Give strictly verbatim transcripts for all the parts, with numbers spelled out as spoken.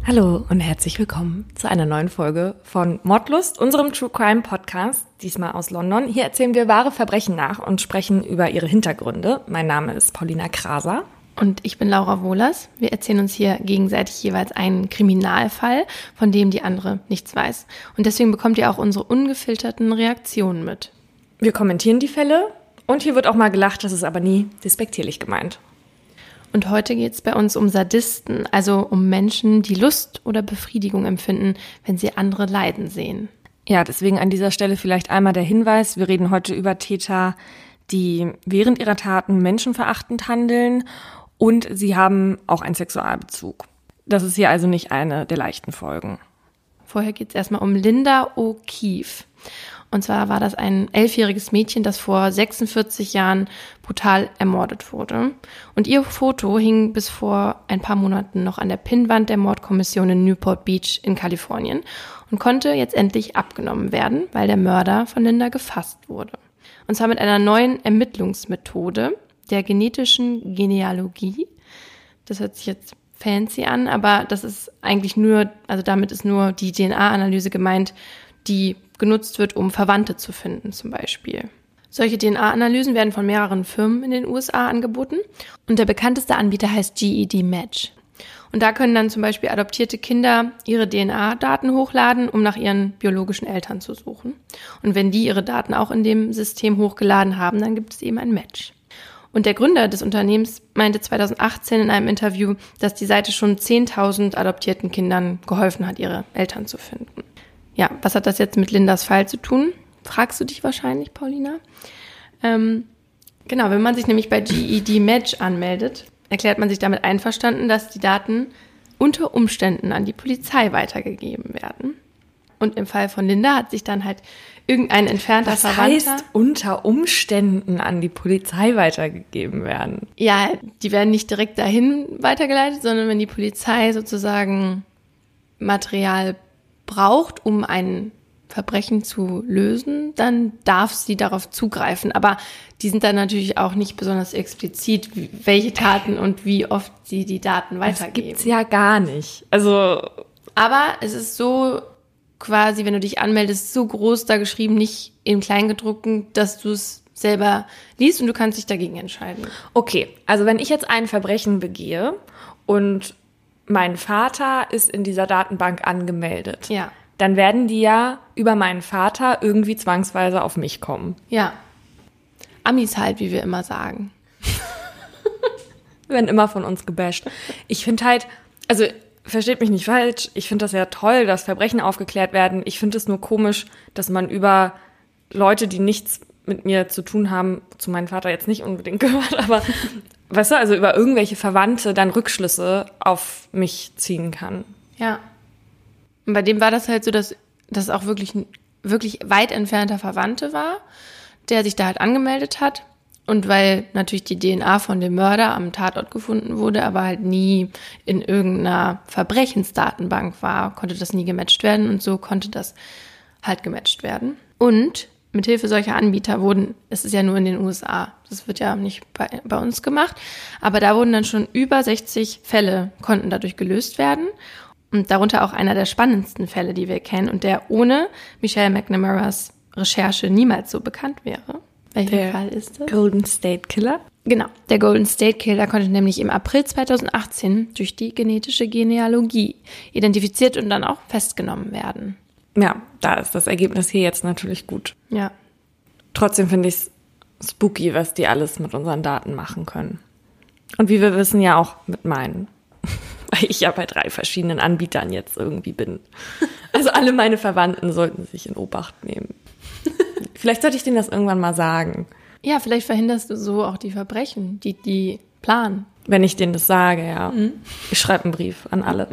Hallo und herzlich willkommen zu einer neuen Folge von Mordlust, unserem True Crime Podcast, diesmal aus London. Hier erzählen wir wahre Verbrechen nach und sprechen über ihre Hintergründe. Mein Name ist Paulina Kraser. Und ich bin Laura Wohlers. Wir erzählen uns hier gegenseitig jeweils einen Kriminalfall, von dem die andere nichts weiß. Und deswegen bekommt ihr auch unsere ungefilterten Reaktionen mit. Wir kommentieren die Fälle und hier wird auch mal gelacht, das ist aber nie despektierlich gemeint. Und heute geht es bei uns um Sadisten, also um Menschen, die Lust oder Befriedigung empfinden, wenn sie andere leiden sehen. Ja, deswegen an dieser Stelle vielleicht einmal der Hinweis, wir reden heute über Täter, die während ihrer Taten menschenverachtend handeln und sie haben auch einen Sexualbezug. Das ist hier also nicht eine der leichten Folgen. Vorher geht es erstmal um Linda O'Keefe. Und zwar war das ein elfjähriges Mädchen, das vor sechsundvierzig Jahren brutal ermordet wurde. Und ihr Foto hing bis vor ein paar Monaten noch an der Pinnwand der Mordkommission in Newport Beach in Kalifornien und konnte jetzt endlich abgenommen werden, weil der Mörder von Linda gefasst wurde. Und zwar mit einer neuen Ermittlungsmethode, der genetischen Genealogie. Das hört sich jetzt fancy an, aber das ist eigentlich nur, also damit ist nur die D N A-Analyse gemeint, die genutzt wird, um Verwandte zu finden zum Beispiel. Solche D N A-Analysen werden von mehreren Firmen in den U S A angeboten und der bekannteste Anbieter heißt G E D Match. Und da können dann zum Beispiel adoptierte Kinder ihre D N A-Daten hochladen, um nach ihren biologischen Eltern zu suchen. Und wenn die ihre Daten auch in dem System hochgeladen haben, dann gibt es eben ein Match. Und der Gründer des Unternehmens meinte zweitausendachtzehn in einem Interview, dass die Seite schon zehntausend adoptierten Kindern geholfen hat, ihre Eltern zu finden. Ja, was hat das jetzt mit Lindas Fall zu tun? Fragst du dich wahrscheinlich, Paulina? Ähm, genau, wenn man sich nämlich bei G E D Match anmeldet, erklärt man sich damit einverstanden, dass die Daten unter Umständen an die Polizei weitergegeben werden. Und im Fall von Linda hat sich dann halt irgendein entfernter Was Verwandter... Was heißt unter Umständen an die Polizei weitergegeben werden? Ja, die werden nicht direkt dahin weitergeleitet, sondern wenn die Polizei sozusagen Material braucht, um ein Verbrechen zu lösen, dann darf sie darauf zugreifen. Aber die sind dann natürlich auch nicht besonders explizit, welche Taten und wie oft sie die Daten weitergeben. Das gibt's ja gar nicht. Also, aber es ist so quasi, wenn du dich anmeldest, so groß da geschrieben, nicht im Kleingedruckten, dass du es selber liest und du kannst dich dagegen entscheiden. Okay, also wenn ich jetzt ein Verbrechen begehe und mein Vater ist in dieser Datenbank angemeldet, ja, dann werden die ja über meinen Vater irgendwie zwangsweise auf mich kommen. Ja. Amis halt, wie wir immer sagen. Werden immer von uns gebasht. Ich finde halt, also versteht mich nicht falsch, ich finde das ja toll, dass Verbrechen aufgeklärt werden. Ich finde es nur komisch, dass man über Leute, die nichts mit mir zu tun haben, zu meinem Vater jetzt nicht unbedingt gehört, aber weißt du, also über irgendwelche Verwandte dann Rückschlüsse auf mich ziehen kann. Ja. Und bei dem war das halt so, dass das auch wirklich wirklich weit entfernter Verwandte war, der sich da halt angemeldet hat. Und weil natürlich die D N A von dem Mörder am Tatort gefunden wurde, aber halt nie in irgendeiner Verbrechensdatenbank war, konnte das nie gematcht werden und so konnte das halt gematcht werden. Und mithilfe solcher Anbieter wurden, es ist ja nur in den U S A, das wird ja nicht bei, bei uns gemacht, aber da wurden dann schon über sechzig Fälle, konnten dadurch gelöst werden. Und darunter auch einer der spannendsten Fälle, die wir kennen und der ohne Michelle McNamaras Recherche niemals so bekannt wäre. Welcher der Fall ist das? Golden State Killer? Genau, der Golden State Killer konnte nämlich im April zweitausendachtzehn durch die genetische Genealogie identifiziert und dann auch festgenommen werden. Ja, da ist das Ergebnis hier jetzt natürlich gut. Ja. Trotzdem finde ich es spooky, was die alles mit unseren Daten machen können. Und wie wir wissen, ja auch mit meinen. Weil ich ja bei drei verschiedenen Anbietern jetzt irgendwie bin. Also alle meine Verwandten sollten sich in Obacht nehmen. Vielleicht sollte ich denen das irgendwann mal sagen. Ja, vielleicht verhinderst du so auch die Verbrechen, die die planen. Wenn ich denen das sage, ja. Mhm. Ich schreibe einen Brief an alle.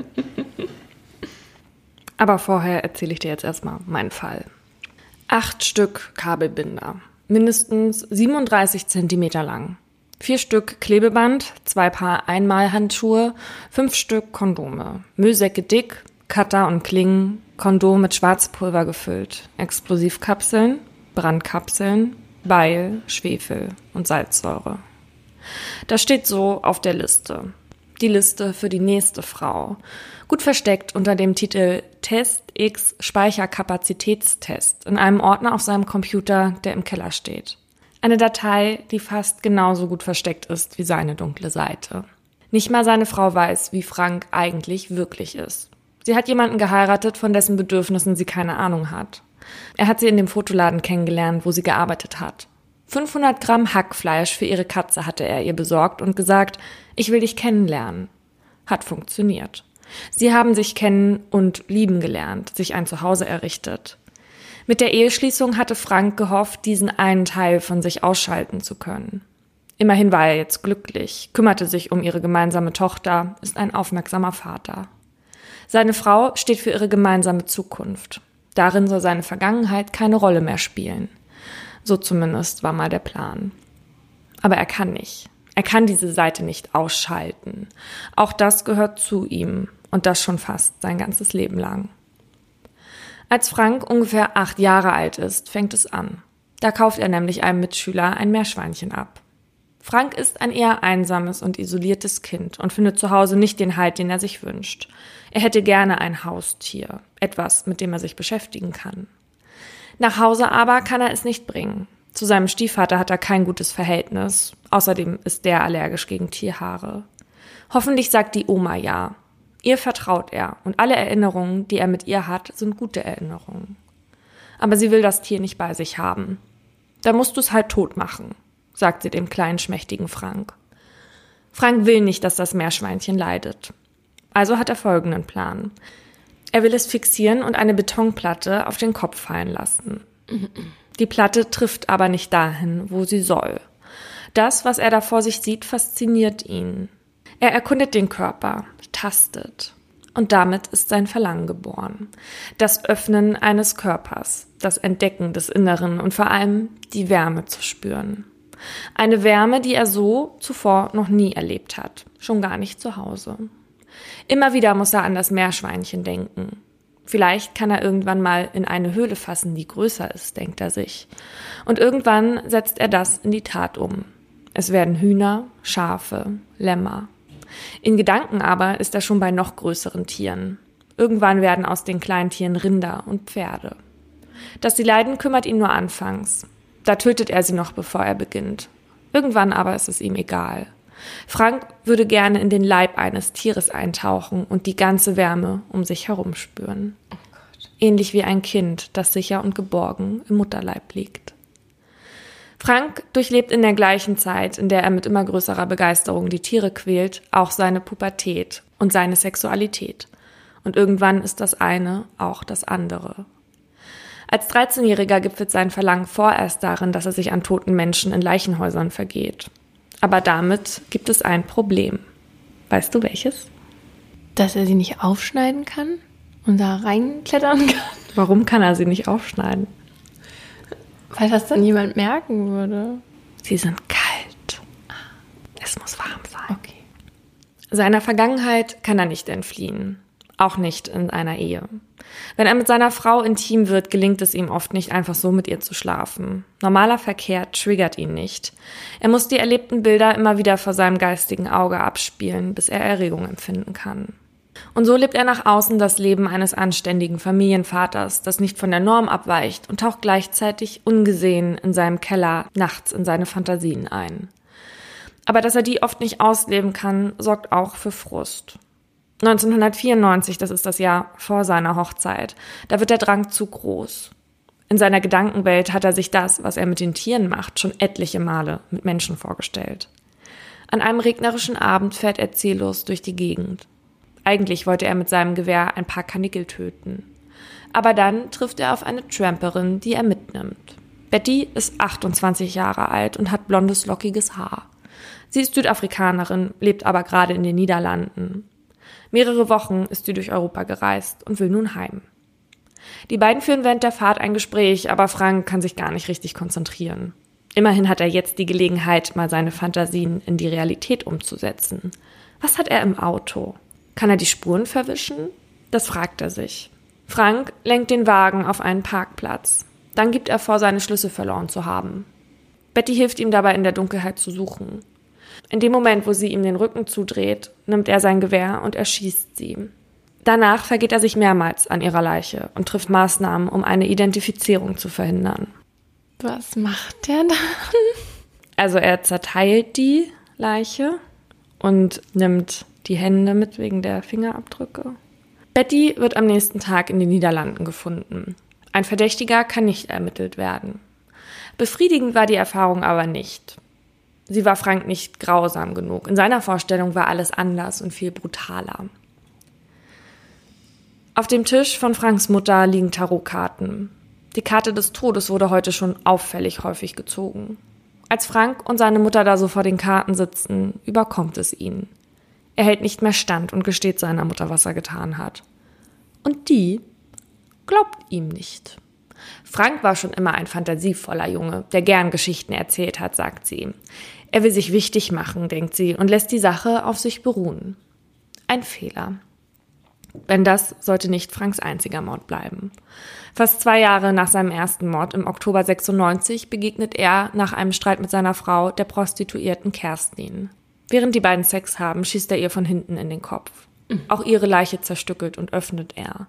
Aber vorher erzähle ich dir jetzt erstmal meinen Fall. Acht Stück Kabelbinder, mindestens siebenunddreißig Zentimeter lang. Vier Stück Klebeband, zwei Paar Einmalhandschuhe, fünf Stück Kondome, Müllsäcke dick, Cutter und Klingen, Kondom mit Schwarzpulver gefüllt, Explosivkapseln, Brandkapseln, Beil, Schwefel und Salzsäure. Das steht so auf der Liste. Die Liste für die nächste Frau. Gut versteckt unter dem Titel Test X Speicherkapazitätstest in einem Ordner auf seinem Computer, der im Keller steht. Eine Datei, die fast genauso gut versteckt ist wie seine dunkle Seite. Nicht mal seine Frau weiß, wie Frank eigentlich wirklich ist. Sie hat jemanden geheiratet, von dessen Bedürfnissen sie keine Ahnung hat. Er hat sie in dem Fotoladen kennengelernt, wo sie gearbeitet hat. fünfhundert Gramm Hackfleisch für ihre Katze hatte er ihr besorgt und gesagt, ich will dich kennenlernen. Hat funktioniert. Sie haben sich kennen und lieben gelernt, sich ein Zuhause errichtet. Mit der Eheschließung hatte Frank gehofft, diesen einen Teil von sich ausschalten zu können. Immerhin war er jetzt glücklich, kümmerte sich um ihre gemeinsame Tochter, ist ein aufmerksamer Vater. Seine Frau steht für ihre gemeinsame Zukunft. Darin soll seine Vergangenheit keine Rolle mehr spielen. So zumindest war mal der Plan. Aber er kann nicht. Er kann diese Seite nicht ausschalten. Auch das gehört zu ihm und das schon fast sein ganzes Leben lang. Als Frank ungefähr acht Jahre alt ist, fängt es an. Da kauft er nämlich einem Mitschüler ein Meerschweinchen ab. Frank ist ein eher einsames und isoliertes Kind und findet zu Hause nicht den Halt, den er sich wünscht. Er hätte gerne ein Haustier, etwas, mit dem er sich beschäftigen kann. Nach Hause aber kann er es nicht bringen. Zu seinem Stiefvater hat er kein gutes Verhältnis. Außerdem ist der allergisch gegen Tierhaare. Hoffentlich sagt die Oma ja. Ihr vertraut er und alle Erinnerungen, die er mit ihr hat, sind gute Erinnerungen. Aber sie will das Tier nicht bei sich haben. Da musst du es halt tot machen, sagt sie dem kleinen, schmächtigen Frank. Frank will nicht, dass das Meerschweinchen leidet. Also hat er folgenden Plan. Er will es fixieren und eine Betonplatte auf den Kopf fallen lassen. Die Platte trifft aber nicht dahin, wo sie soll. Das, was er da vor sich sieht, fasziniert ihn. Er erkundet den Körper, tastet. Und damit ist sein Verlangen geboren. Das Öffnen eines Körpers, das Entdecken des Inneren und vor allem die Wärme zu spüren. Eine Wärme, die er so zuvor noch nie erlebt hat, schon gar nicht zu Hause. Immer wieder muss er an das Meerschweinchen denken. Vielleicht kann er irgendwann mal in eine Höhle fassen, die größer ist, denkt er sich. Und irgendwann setzt er das in die Tat um. Es werden Hühner, Schafe, Lämmer. In Gedanken aber ist er schon bei noch größeren Tieren. Irgendwann werden aus den Kleintieren Rinder und Pferde. Dass sie leiden, kümmert ihn nur anfangs. Da tötet er sie noch, bevor er beginnt. Irgendwann aber ist es ihm egal. Frank würde gerne in den Leib eines Tieres eintauchen und die ganze Wärme um sich herum spüren. Oh Gott. Ähnlich wie ein Kind, das sicher und geborgen im Mutterleib liegt. Frank durchlebt in der gleichen Zeit, in der er mit immer größerer Begeisterung die Tiere quält, auch seine Pubertät und seine Sexualität. Und irgendwann ist das eine auch das andere. Als dreizehnjähriger gipfelt sein Verlangen vorerst darin, dass er sich an toten Menschen in Leichenhäusern vergeht. Aber damit gibt es ein Problem. Weißt du welches? Dass er sie nicht aufschneiden kann und da reinklettern kann. Warum kann er sie nicht aufschneiden? Weil das dann jemand merken würde. Sie sind kalt. Es muss warm sein. Okay. Seiner Vergangenheit kann er nicht entfliehen. Auch nicht in einer Ehe. Wenn er mit seiner Frau intim wird, gelingt es ihm oft nicht, einfach so mit ihr zu schlafen. Normaler Verkehr triggert ihn nicht. Er muss die erlebten Bilder immer wieder vor seinem geistigen Auge abspielen, bis er Erregung empfinden kann. Und so lebt er nach außen das Leben eines anständigen Familienvaters, das nicht von der Norm abweicht und taucht gleichzeitig ungesehen in seinem Keller nachts in seine Fantasien ein. Aber dass er die oft nicht ausleben kann, sorgt auch für Frust. neunzehnhundertvierundneunzig, das ist das Jahr vor seiner Hochzeit, da wird der Drang zu groß. In seiner Gedankenwelt hat er sich das, was er mit den Tieren macht, schon etliche Male mit Menschen vorgestellt. An einem regnerischen Abend fährt er ziellos durch die Gegend. Eigentlich wollte er mit seinem Gewehr ein paar Karnickel töten. Aber dann trifft er auf eine Tramperin, die er mitnimmt. Betty ist achtundzwanzig Jahre alt und hat blondes, lockiges Haar. Sie ist Südafrikanerin, lebt aber gerade in den Niederlanden. Mehrere Wochen ist sie durch Europa gereist und will nun heim. Die beiden führen während der Fahrt ein Gespräch, aber Frank kann sich gar nicht richtig konzentrieren. Immerhin hat er jetzt die Gelegenheit, mal seine Fantasien in die Realität umzusetzen. Was hat er im Auto? Kann er die Spuren verwischen? Das fragt er sich. Frank lenkt den Wagen auf einen Parkplatz. Dann gibt er vor, seine Schlüssel verloren zu haben. Betty hilft ihm dabei, in der Dunkelheit zu suchen. In dem Moment, wo sie ihm den Rücken zudreht, nimmt er sein Gewehr und erschießt sie. Danach vergeht er sich mehrmals an ihrer Leiche und trifft Maßnahmen, um eine Identifizierung zu verhindern. Was macht der dann? Also er zerteilt die Leiche und nimmt die Hände mit wegen der Fingerabdrücke. Betty wird am nächsten Tag in den Niederlanden gefunden. Ein Verdächtiger kann nicht ermittelt werden. Befriedigend war die Erfahrung aber nicht. Sie war Frank nicht grausam genug. In seiner Vorstellung war alles anders und viel brutaler. Auf dem Tisch von Franks Mutter liegen Tarotkarten. Die Karte des Todes wurde heute schon auffällig häufig gezogen. Als Frank und seine Mutter da so vor den Karten sitzen, überkommt es ihn. Er hält nicht mehr stand und gesteht seiner Mutter, was er getan hat. Und die glaubt ihm nicht. Frank war schon immer ein fantasievoller Junge, der gern Geschichten erzählt hat, sagt sie. Er will sich wichtig machen, denkt sie, und lässt die Sache auf sich beruhen. Ein Fehler. Denn das sollte nicht Franks einziger Mord bleiben. Fast zwei Jahre nach seinem ersten Mord im Oktober sechsundneunzig begegnet er nach einem Streit mit seiner Frau der Prostituierten Kerstin. Während die beiden Sex haben, schießt er ihr von hinten in den Kopf. Auch ihre Leiche zerstückelt und öffnet er.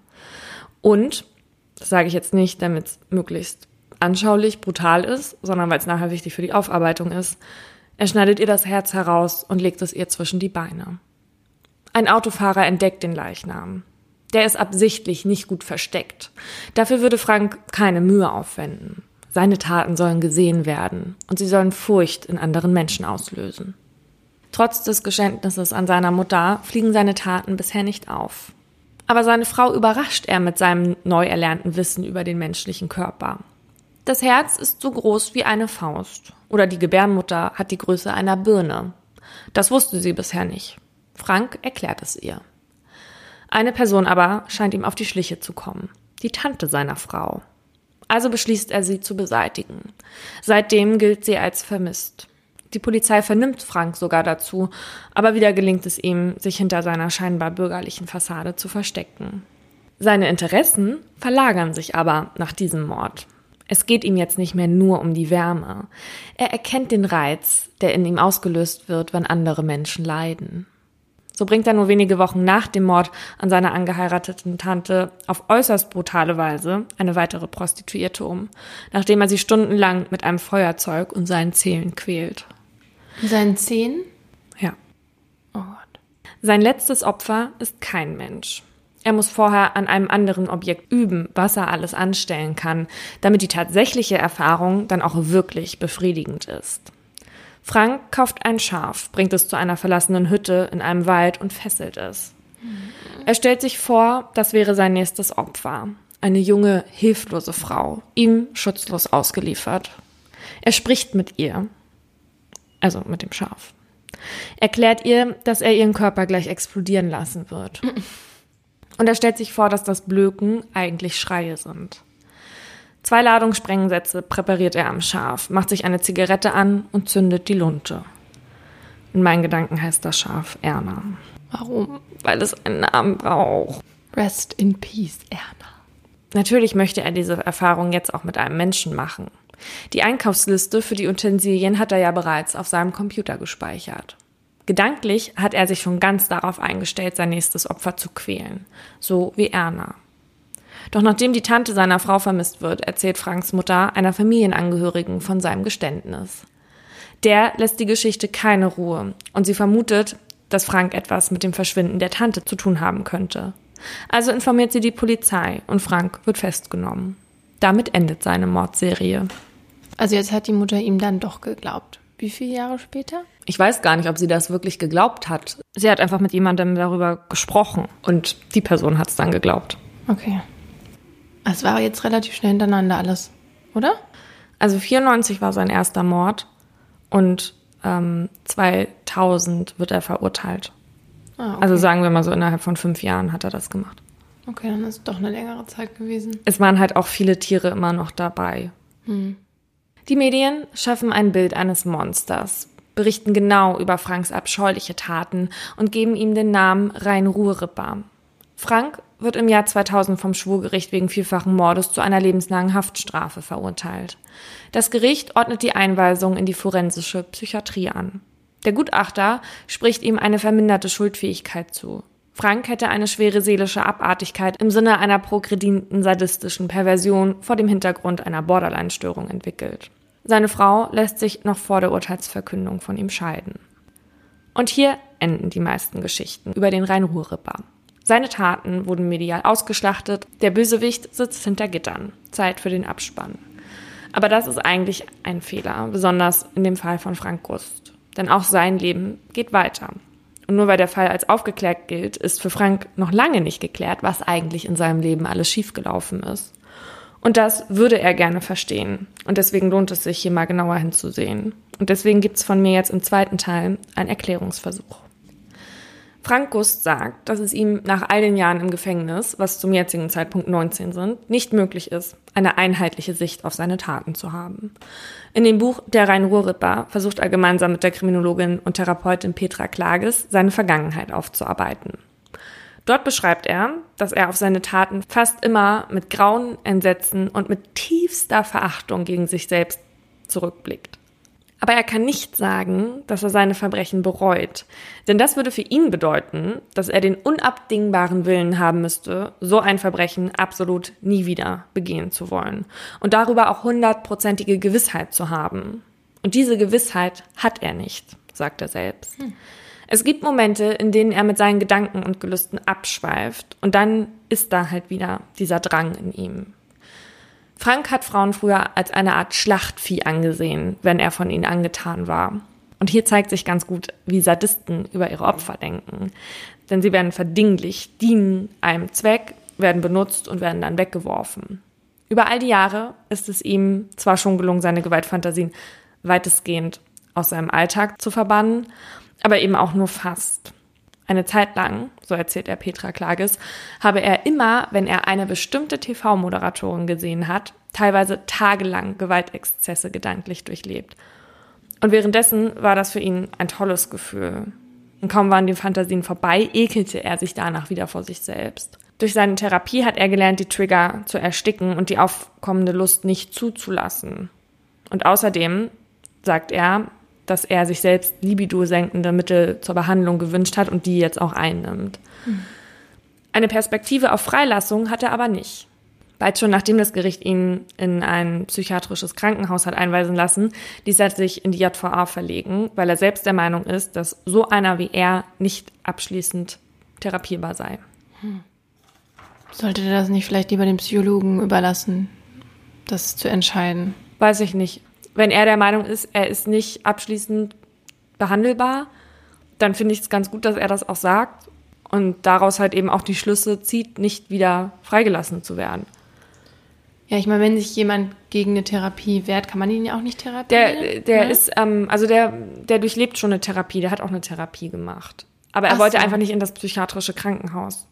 Und, das sage ich jetzt nicht, damit es möglichst anschaulich, brutal ist, sondern weil es nachher wichtig für die Aufarbeitung ist, er schneidet ihr das Herz heraus und legt es ihr zwischen die Beine. Ein Autofahrer entdeckt den Leichnam. Der ist absichtlich nicht gut versteckt. Dafür würde Frank keine Mühe aufwenden. Seine Taten sollen gesehen werden und sie sollen Furcht in anderen Menschen auslösen. Trotz des Geständnisses an seiner Mutter fliegen seine Taten bisher nicht auf. Aber seine Frau überrascht er mit seinem neu erlernten Wissen über den menschlichen Körper. Das Herz ist so groß wie eine Faust oder die Gebärmutter hat die Größe einer Birne. Das wusste sie bisher nicht. Frank erklärt es ihr. Eine Person aber scheint ihm auf die Schliche zu kommen, die Tante seiner Frau. Also beschließt er, sie zu beseitigen. Seitdem gilt sie als vermisst. Die Polizei vernimmt Frank sogar dazu, aber wieder gelingt es ihm, sich hinter seiner scheinbar bürgerlichen Fassade zu verstecken. Seine Interessen verlagern sich aber nach diesem Mord. Es geht ihm jetzt nicht mehr nur um die Wärme. Er erkennt den Reiz, der in ihm ausgelöst wird, wenn andere Menschen leiden. So bringt er nur wenige Wochen nach dem Mord an seiner angeheirateten Tante auf äußerst brutale Weise eine weitere Prostituierte um, nachdem er sie stundenlang mit einem Feuerzeug und seinen Zähnen quält. Seinen Zähnen? Ja. Oh Gott. Sein letztes Opfer ist kein Mensch. Er muss vorher an einem anderen Objekt üben, was er alles anstellen kann, damit die tatsächliche Erfahrung dann auch wirklich befriedigend ist. Frank kauft ein Schaf, bringt es zu einer verlassenen Hütte in einem Wald und fesselt es. Er stellt sich vor, das wäre sein nächstes Opfer. Eine junge, hilflose Frau, ihm schutzlos ausgeliefert. Er spricht mit ihr. Also mit dem Schaf. Erklärt ihr, dass er ihren Körper gleich explodieren lassen wird. Und er stellt sich vor, dass das Blöken eigentlich Schreie sind. Zwei Ladungen Sprengsätze präpariert er am Schaf, macht sich eine Zigarette an und zündet die Lunte. In meinen Gedanken heißt das Schaf Erna. Warum? Weil es einen Namen braucht. Rest in peace, Erna. Natürlich möchte er diese Erfahrung jetzt auch mit einem Menschen machen. Die Einkaufsliste für die Utensilien hat er ja bereits auf seinem Computer gespeichert. Gedanklich hat er sich schon ganz darauf eingestellt, sein nächstes Opfer zu quälen. So wie Erna. Doch nachdem die Tante seiner Frau vermisst wird, erzählt Franks Mutter einer Familienangehörigen von seinem Geständnis. Der lässt die Geschichte keine Ruhe und sie vermutet, dass Frank etwas mit dem Verschwinden der Tante zu tun haben könnte. Also informiert sie die Polizei und Frank wird festgenommen. Damit endet seine Mordserie. Also jetzt hat die Mutter ihm dann doch geglaubt. Wie viele Jahre später? Ich weiß gar nicht, ob sie das wirklich geglaubt hat. Sie hat einfach mit jemandem darüber gesprochen und die Person hat es dann geglaubt. Okay. Es war jetzt relativ schnell hintereinander alles, oder? Also vierundneunzig war sein erster Mord und ähm, zweitausend wird er verurteilt. Ah, okay. Also sagen wir mal so, innerhalb von fünf Jahren hat er das gemacht. Okay, dann ist es doch eine längere Zeit gewesen. Es waren halt auch viele Tiere immer noch dabei. Hm. Die Medien schaffen ein Bild eines Monsters, berichten genau über Franks abscheuliche Taten und geben ihm den Namen Rhein-Ruhr-Ripper. Frank wird im Jahr zweitausend vom Schwurgericht wegen vielfachen Mordes zu einer lebenslangen Haftstrafe verurteilt. Das Gericht ordnet die Einweisung in die forensische Psychiatrie an. Der Gutachter spricht ihm eine verminderte Schuldfähigkeit zu. Frank hätte eine schwere seelische Abartigkeit im Sinne einer progredierten sadistischen Perversion vor dem Hintergrund einer Borderline-Störung entwickelt. Seine Frau lässt sich noch vor der Urteilsverkündung von ihm scheiden. Und hier enden die meisten Geschichten über den Rhein-Ruhr-Ripper. Seine Taten wurden medial ausgeschlachtet, der Bösewicht sitzt hinter Gittern. Zeit für den Abspann. Aber das ist eigentlich ein Fehler, besonders in dem Fall von Frank Gust. Denn auch sein Leben geht weiter. Und nur weil der Fall als aufgeklärt gilt, ist für Frank noch lange nicht geklärt, was eigentlich in seinem Leben alles schiefgelaufen ist. Und das würde er gerne verstehen. Und deswegen lohnt es sich, hier mal genauer hinzusehen. Und deswegen gibt es von mir jetzt im zweiten Teil einen Erklärungsversuch. Frank Gust sagt, dass es ihm nach all den Jahren im Gefängnis, was zum jetzigen Zeitpunkt neunzehn sind, nicht möglich ist, eine einheitliche Sicht auf seine Taten zu haben. In dem Buch Der Rhein-Ruhr-Ripper versucht er gemeinsam mit der Kriminologin und Therapeutin Petra Klages seine Vergangenheit aufzuarbeiten. Dort beschreibt er, dass er auf seine Taten fast immer mit Grauen, Entsetzen und mit tiefster Verachtung gegen sich selbst zurückblickt. Aber er kann nicht sagen, dass er seine Verbrechen bereut. Denn das würde für ihn bedeuten, dass er den unabdingbaren Willen haben müsste, so ein Verbrechen absolut nie wieder begehen zu wollen. Und darüber auch hundertprozentige Gewissheit zu haben. Und diese Gewissheit hat er nicht, sagt er selbst. Hm. Es gibt Momente, in denen er mit seinen Gedanken und Gelüsten abschweift. Und dann ist da halt wieder dieser Drang in ihm. Frank hat Frauen früher als eine Art Schlachtvieh angesehen, wenn er von ihnen angetan war. Und hier zeigt sich ganz gut, wie Sadisten über ihre Opfer denken. Denn sie werden verdinglicht, dienen einem Zweck, werden benutzt und werden dann weggeworfen. Über all die Jahre ist es ihm zwar schon gelungen, seine Gewaltfantasien weitestgehend aus seinem Alltag zu verbannen, aber eben auch nur fast. Eine Zeit lang, so erzählt er Petra Klages, habe er immer, wenn er eine bestimmte T V-Moderatorin gesehen hat, teilweise tagelang Gewaltexzesse gedanklich durchlebt. Und währenddessen war das für ihn ein tolles Gefühl. Und kaum waren die Fantasien vorbei, ekelte er sich danach wieder vor sich selbst. Durch seine Therapie hat er gelernt, die Trigger zu ersticken und die aufkommende Lust nicht zuzulassen. Und außerdem, sagt er, dass er sich selbst libido-senkende Mittel zur Behandlung gewünscht hat und die jetzt auch einnimmt. Mhm. Eine Perspektive auf Freilassung hat er aber nicht. Bald schon nachdem das Gericht ihn in ein psychiatrisches Krankenhaus hat einweisen lassen, ließ er sich in die J V A verlegen, weil er selbst der Meinung ist, dass so einer wie er nicht abschließend therapierbar sei. Hm. Sollte er das nicht vielleicht lieber dem Psychologen überlassen, das zu entscheiden? Weiß ich nicht. Wenn er der Meinung ist, er ist nicht abschließend behandelbar, dann finde ich es ganz gut, dass er das auch sagt und daraus halt eben auch die Schlüsse zieht, nicht wieder freigelassen zu werden. Ja, ich meine, wenn sich jemand gegen eine Therapie wehrt, kann man ihn ja auch nicht therapieren. Der, der ne? ist, ähm, also der, der durchlebt schon eine Therapie, der hat auch eine Therapie gemacht. Aber er Ach wollte so. einfach nicht in das psychiatrische Krankenhaus.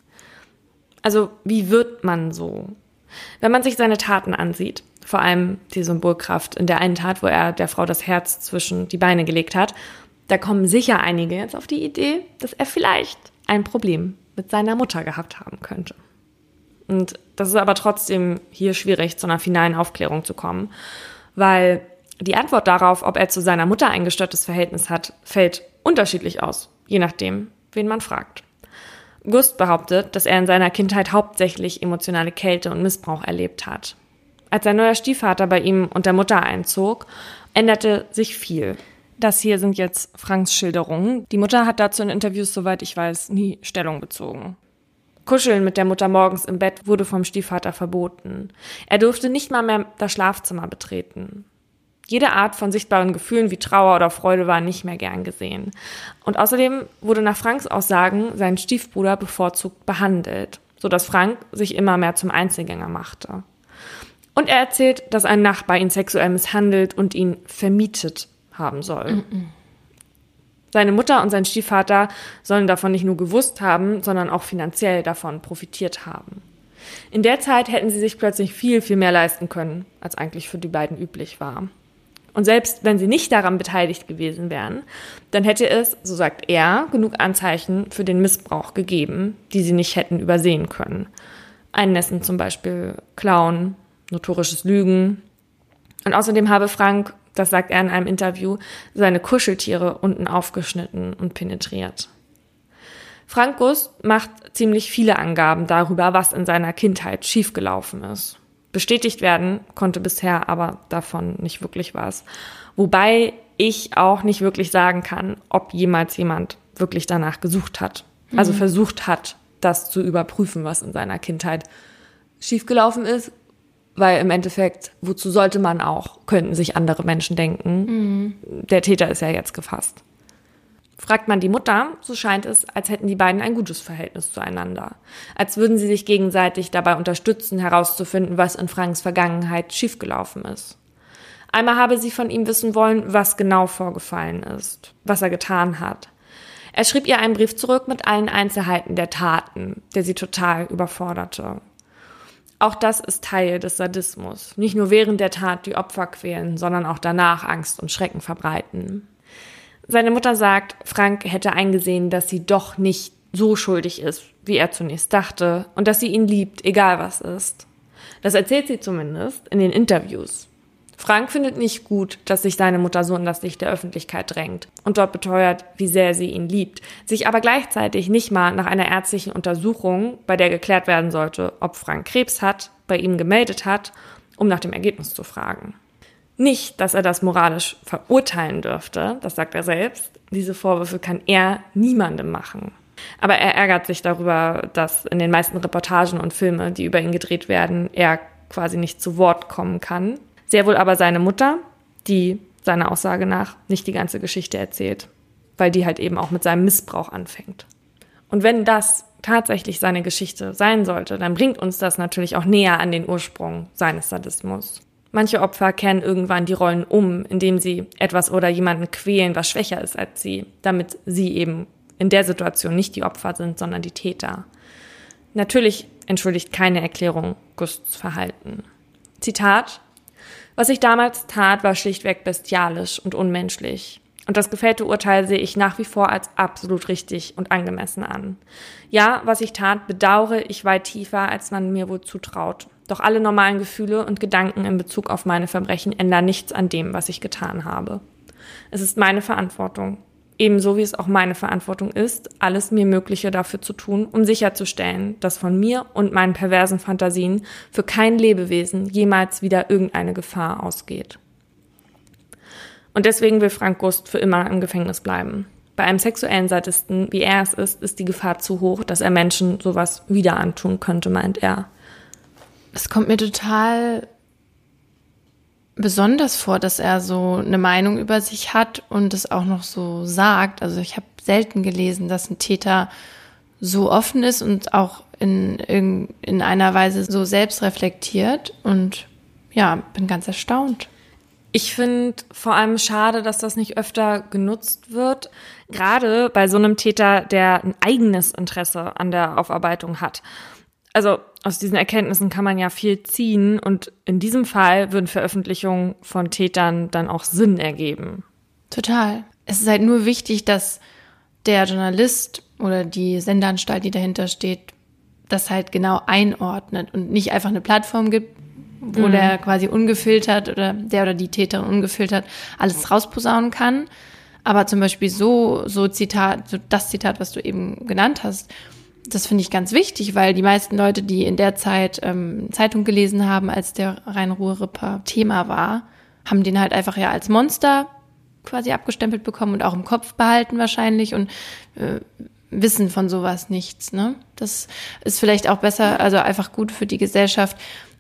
Also, wie wird man so? Wenn man sich seine Taten ansieht, vor allem die Symbolkraft in der einen Tat, wo er der Frau das Herz zwischen die Beine gelegt hat, da kommen sicher einige jetzt auf die Idee, dass er vielleicht ein Problem mit seiner Mutter gehabt haben könnte. Und das ist aber trotzdem hier schwierig, zu einer finalen Aufklärung zu kommen, weil die Antwort darauf, ob er zu seiner Mutter ein gestörtes Verhältnis hat, fällt unterschiedlich aus, je nachdem, wen man fragt. Gust behauptet, dass er in seiner Kindheit hauptsächlich emotionale Kälte und Missbrauch erlebt hat. Als sein neuer Stiefvater bei ihm und der Mutter einzog, änderte sich viel. Das hier sind jetzt Franks Schilderungen. Die Mutter hat dazu in Interviews, soweit ich weiß, nie Stellung bezogen. Kuscheln mit der Mutter morgens im Bett wurde vom Stiefvater verboten. Er durfte nicht mal mehr das Schlafzimmer betreten. Jede Art von sichtbaren Gefühlen wie Trauer oder Freude war nicht mehr gern gesehen. Und außerdem wurde nach Franks Aussagen sein Stiefbruder bevorzugt behandelt, sodass Frank sich immer mehr zum Einzelgänger machte. Und er erzählt, dass ein Nachbar ihn sexuell misshandelt und ihn vermietet haben soll. Mm-mm. Seine Mutter und sein Stiefvater sollen davon nicht nur gewusst haben, sondern auch finanziell davon profitiert haben. In der Zeit hätten sie sich plötzlich viel, viel mehr leisten können, als eigentlich für die beiden üblich war. Und selbst wenn sie nicht daran beteiligt gewesen wären, dann hätte es, so sagt er, genug Anzeichen für den Missbrauch gegeben, die sie nicht hätten übersehen können. Einnässen zum Beispiel, Klauen, notorisches Lügen. Und außerdem habe Frank das sagt er in einem Interview, seine Kuscheltiere unten aufgeschnitten und penetriert. Frank Gust macht ziemlich viele Angaben darüber, was in seiner Kindheit schiefgelaufen ist. Bestätigt werden konnte bisher aber davon nicht wirklich was. Wobei ich auch nicht wirklich sagen kann, ob jemals jemand wirklich danach gesucht hat. Mhm. Also versucht hat, das zu überprüfen, was in seiner Kindheit schiefgelaufen ist. Weil im Endeffekt, wozu sollte man auch, könnten sich andere Menschen denken. Mhm. Der Täter ist ja jetzt gefasst. Fragt man die Mutter, so scheint es, als hätten die beiden ein gutes Verhältnis zueinander. Als würden sie sich gegenseitig dabei unterstützen, herauszufinden, was in Franks Vergangenheit schiefgelaufen ist. Einmal habe sie von ihm wissen wollen, was genau vorgefallen ist, was er getan hat. Er schrieb ihr einen Brief zurück mit allen Einzelheiten der Taten, der sie total überforderte. Auch das ist Teil des Sadismus. Nicht nur während der Tat die Opfer quälen, sondern auch danach Angst und Schrecken verbreiten. Seine Mutter sagt, Frank hätte eingesehen, dass sie doch nicht so schuldig ist, wie er zunächst dachte, und dass sie ihn liebt, egal was ist. Das erzählt sie zumindest in den Interviews. Frank findet nicht gut, dass sich seine Mutter so in das Licht der Öffentlichkeit drängt und dort beteuert, wie sehr sie ihn liebt, sich aber gleichzeitig nicht mal nach einer ärztlichen Untersuchung, bei der geklärt werden sollte, ob Frank Krebs hat, bei ihm gemeldet hat, um nach dem Ergebnis zu fragen. Nicht, dass er das moralisch verurteilen dürfte, das sagt er selbst. Diese Vorwürfe kann er niemandem machen. Aber er ärgert sich darüber, dass in den meisten Reportagen und Filmen, die über ihn gedreht werden, er quasi nicht zu Wort kommen kann. Sehr wohl aber seine Mutter, die seiner Aussage nach nicht die ganze Geschichte erzählt, weil die halt eben auch mit seinem Missbrauch anfängt. Und wenn das tatsächlich seine Geschichte sein sollte, dann bringt uns das natürlich auch näher an den Ursprung seines Sadismus. Manche Opfer kehren irgendwann die Rollen um, indem sie etwas oder jemanden quälen, was schwächer ist als sie, damit sie eben in der Situation nicht die Opfer sind, sondern die Täter. Natürlich entschuldigt keine Erklärung Gusts Verhalten. Zitat: Was ich damals tat, war schlichtweg bestialisch und unmenschlich. Und das gefällte Urteil sehe ich nach wie vor als absolut richtig und angemessen an. Ja, was ich tat, bedauere ich weit tiefer, als man mir wohl zutraut. Doch alle normalen Gefühle und Gedanken in Bezug auf meine Verbrechen ändern nichts an dem, was ich getan habe. Es ist meine Verantwortung. Ebenso wie es auch meine Verantwortung ist, alles mir Mögliche dafür zu tun, um sicherzustellen, dass von mir und meinen perversen Fantasien für kein Lebewesen jemals wieder irgendeine Gefahr ausgeht. Und deswegen will Frank Gust für immer im Gefängnis bleiben. Bei einem sexuellen Sadisten, wie er es ist, ist die Gefahr zu hoch, dass er Menschen sowas wieder antun könnte, meint er. Es kommt mir total besonders vor, dass er so eine Meinung über sich hat und es auch noch so sagt. Also ich habe selten gelesen, dass ein Täter so offen ist und auch in, in, in einer Weise so selbst reflektiert. Und ja, bin ganz erstaunt. Ich finde vor allem schade, dass das nicht öfter genutzt wird. Gerade bei so einem Täter, der ein eigenes Interesse an der Aufarbeitung hat. Also aus diesen Erkenntnissen kann man ja viel ziehen und in diesem Fall würden Veröffentlichungen von Tätern dann auch Sinn ergeben. Total. Es ist halt nur wichtig, dass der Journalist oder die Sendeanstalt, die dahinter steht, das halt genau einordnet und nicht einfach eine Plattform gibt, wo mhm. der quasi ungefiltert oder der oder die Täterin ungefiltert alles rausposaunen kann. Aber zum Beispiel so, so Zitat, so das Zitat, was du eben genannt hast, das finde ich ganz wichtig, weil die meisten Leute, die in der Zeit ähm, Zeitung gelesen haben, als der Rhein-Ruhr-Ripper Thema war, haben den halt einfach ja als Monster quasi abgestempelt bekommen und auch im Kopf behalten wahrscheinlich und äh, wissen von sowas nichts, ne? Das ist vielleicht auch besser, also einfach gut für die Gesellschaft.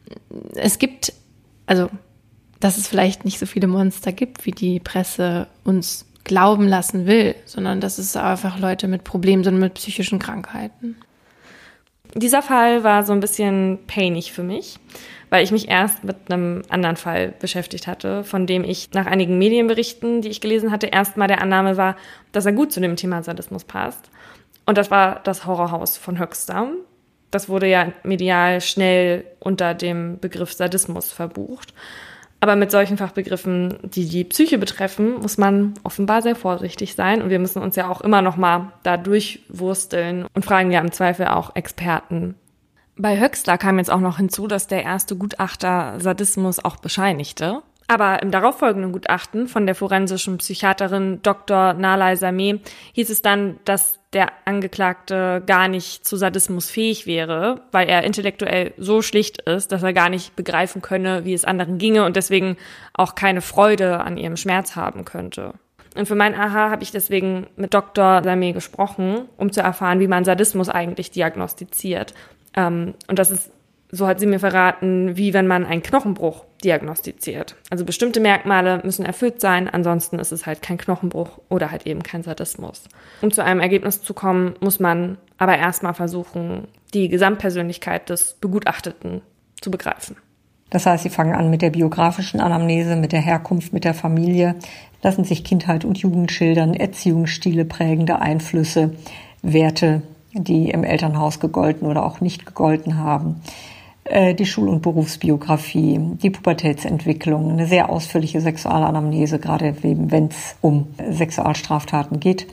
Es gibt, also, dass es vielleicht nicht so viele Monster gibt, wie die Presse uns glauben lassen will, sondern dass es einfach Leute mit Problemen sind, mit psychischen Krankheiten. Dieser Fall war so ein bisschen painig für mich, weil ich mich erst mit einem anderen Fall beschäftigt hatte, von dem ich nach einigen Medienberichten, die ich gelesen hatte, erstmal der Annahme war, dass er gut zu dem Thema Sadismus passt. Und das war das Horrorhaus von Höxter. Das wurde ja medial schnell unter dem Begriff Sadismus verbucht. Aber mit solchen Fachbegriffen, die die Psyche betreffen, muss man offenbar sehr vorsichtig sein. Und wir müssen uns ja auch immer noch mal da durchwursteln und fragen ja im Zweifel auch Experten. Bei Höxter kam jetzt auch noch hinzu, dass der erste Gutachter Sadismus auch bescheinigte. Aber im darauffolgenden Gutachten von der forensischen Psychiaterin Doktor Nalai Sameh hieß es dann, dass der Angeklagte gar nicht zu Sadismus fähig wäre, weil er intellektuell so schlicht ist, dass er gar nicht begreifen könne, wie es anderen ginge und deswegen auch keine Freude an ihrem Schmerz haben könnte. Und für mein Aha habe ich deswegen mit Doktor Sameh gesprochen, um zu erfahren, wie man Sadismus eigentlich diagnostiziert. Und das ist, so hat sie mir verraten, wie wenn man einen Knochenbruch diagnostiziert. Also bestimmte Merkmale müssen erfüllt sein, ansonsten ist es halt kein Knochenbruch oder halt eben kein Sadismus. Um zu einem Ergebnis zu kommen, muss man aber erstmal versuchen, die Gesamtpersönlichkeit des Begutachteten zu begreifen. Das heißt, sie fangen an mit der biografischen Anamnese, mit der Herkunft, mit der Familie, lassen sich Kindheit und Jugend schildern, Erziehungsstile, prägende Einflüsse, Werte, die im Elternhaus gegolten oder auch nicht gegolten haben, die Schul- und Berufsbiografie, die Pubertätsentwicklung, eine sehr ausführliche Sexualanamnese, gerade wenn es um Sexualstraftaten geht.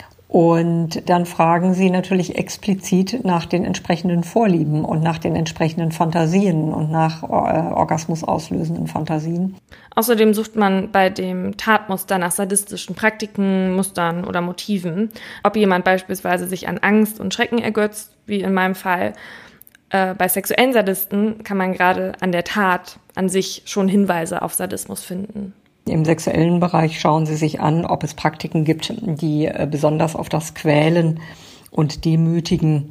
Und dann fragen sie natürlich explizit nach den entsprechenden Vorlieben und nach den entsprechenden Fantasien und nach orgasmusauslösenden Fantasien. Außerdem sucht man bei dem Tatmuster nach sadistischen Praktiken, Mustern oder Motiven. Ob jemand beispielsweise sich an Angst und Schrecken ergötzt, wie in meinem Fall. Äh, bei sexuellen Sadisten kann man gerade an der Tat an sich schon Hinweise auf Sadismus finden. Im sexuellen Bereich schauen sie sich an, ob es Praktiken gibt, die äh, besonders auf das Quälen und Demütigen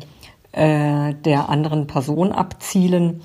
äh, der anderen Person abzielen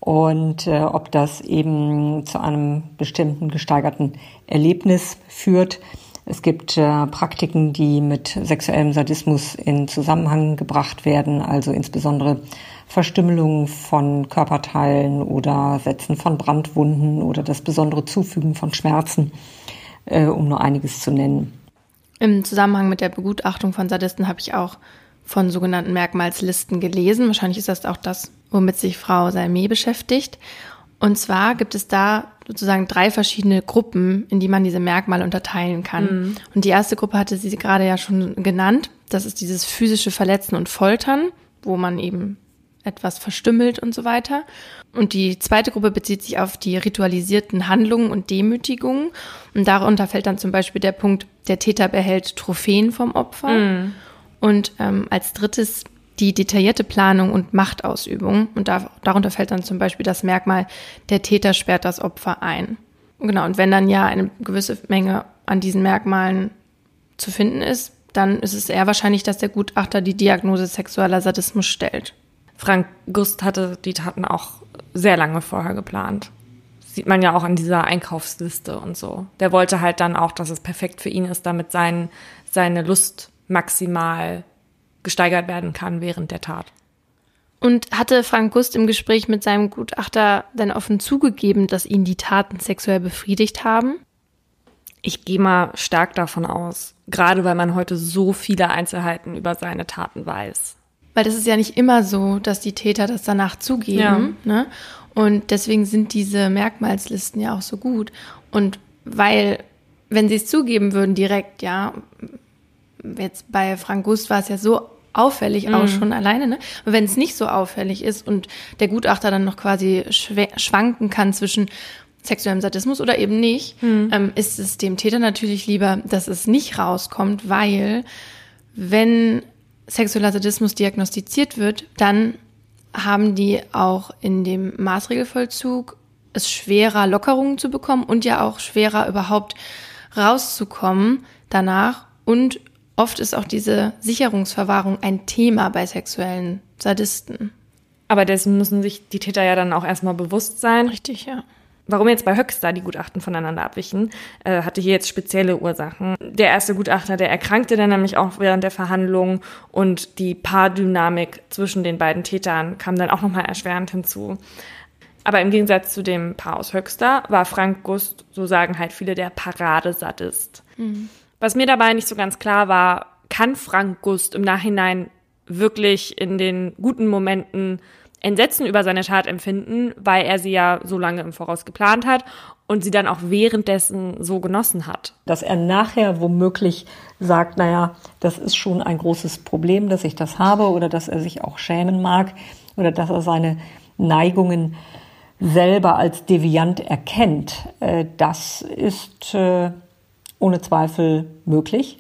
und äh, ob das eben zu einem bestimmten gesteigerten Erlebnis führt. Es gibt äh, Praktiken, die mit sexuellem Sadismus in Zusammenhang gebracht werden, also insbesondere Verstümmelung von Körperteilen oder Setzen von Brandwunden oder das besondere Zufügen von Schmerzen, äh, um nur einiges zu nennen. Im Zusammenhang mit der Begutachtung von Sadisten habe ich auch von sogenannten Merkmalslisten gelesen. Wahrscheinlich ist das auch das, womit sich Frau Sameh beschäftigt. Und zwar gibt es da sozusagen drei verschiedene Gruppen, in die man diese Merkmale unterteilen kann. Mhm. Und die erste Gruppe hatte sie gerade ja schon genannt. Das ist dieses physische Verletzen und Foltern, wo man eben etwas verstümmelt und so weiter. Und die zweite Gruppe bezieht sich auf die ritualisierten Handlungen und Demütigungen. Und darunter fällt dann zum Beispiel der Punkt, der Täter behält Trophäen vom Opfer. Mhm. Und ähm, als drittes die detaillierte Planung und Machtausübung. Und da, darunter fällt dann zum Beispiel das Merkmal, der Täter sperrt das Opfer ein. Genau, und wenn dann ja eine gewisse Menge an diesen Merkmalen zu finden ist, dann ist es eher wahrscheinlich, dass der Gutachter die Diagnose sexueller Sadismus stellt. Frank Gust hatte die Taten auch sehr lange vorher geplant. Sieht man ja auch an dieser Einkaufsliste und so. Der wollte halt dann auch, dass es perfekt für ihn ist, damit sein, seine Lust maximal gesteigert werden kann während der Tat. Und hatte Frank Gust im Gespräch mit seinem Gutachter denn offen zugegeben, dass ihn die Taten sexuell befriedigt haben? Ich gehe mal stark davon aus, gerade weil man heute so viele Einzelheiten über seine Taten weiß. Weil das ist ja nicht immer so, dass die Täter das danach zugeben. Ja. Ne? Und deswegen sind diese Merkmalslisten ja auch so gut. Und weil, wenn sie es zugeben würden direkt, ja, jetzt bei Frank Gust war es ja so auffällig auch mhm. schon alleine, ne? Und wenn es nicht so auffällig ist und der Gutachter dann noch quasi schw- schwanken kann zwischen sexuellem Sadismus oder eben nicht, mhm. ähm, ist es dem Täter natürlich lieber, dass es nicht rauskommt, weil wenn sexueller Sadismus diagnostiziert wird, dann haben die auch in dem Maßregelvollzug es schwerer, Lockerungen zu bekommen und ja auch schwerer, überhaupt rauszukommen danach. Und oft ist auch diese Sicherungsverwahrung ein Thema bei sexuellen Sadisten. Aber dessen müssen sich die Täter ja dann auch erstmal bewusst sein. Richtig, ja. Warum jetzt bei Höxter die Gutachten voneinander abwichen, äh, hatte hier jetzt spezielle Ursachen. Der erste Gutachter, der erkrankte dann nämlich auch während der Verhandlung und die Paardynamik zwischen den beiden Tätern kam dann auch nochmal erschwerend hinzu. Aber im Gegensatz zu dem Paar aus Höxter war Frank Gust, so sagen halt viele, der Paradesadist. Mhm. Was mir dabei nicht so ganz klar war, kann Frank Gust im Nachhinein wirklich in den guten Momenten Entsetzen über seine Tat empfinden, weil er sie ja so lange im Voraus geplant hat und sie dann auch währenddessen so genossen hat. Dass er nachher womöglich sagt, naja, das ist schon ein großes Problem, dass ich das habe, oder dass er sich auch schämen mag oder dass er seine Neigungen selber als deviant erkennt, das ist ohne Zweifel möglich.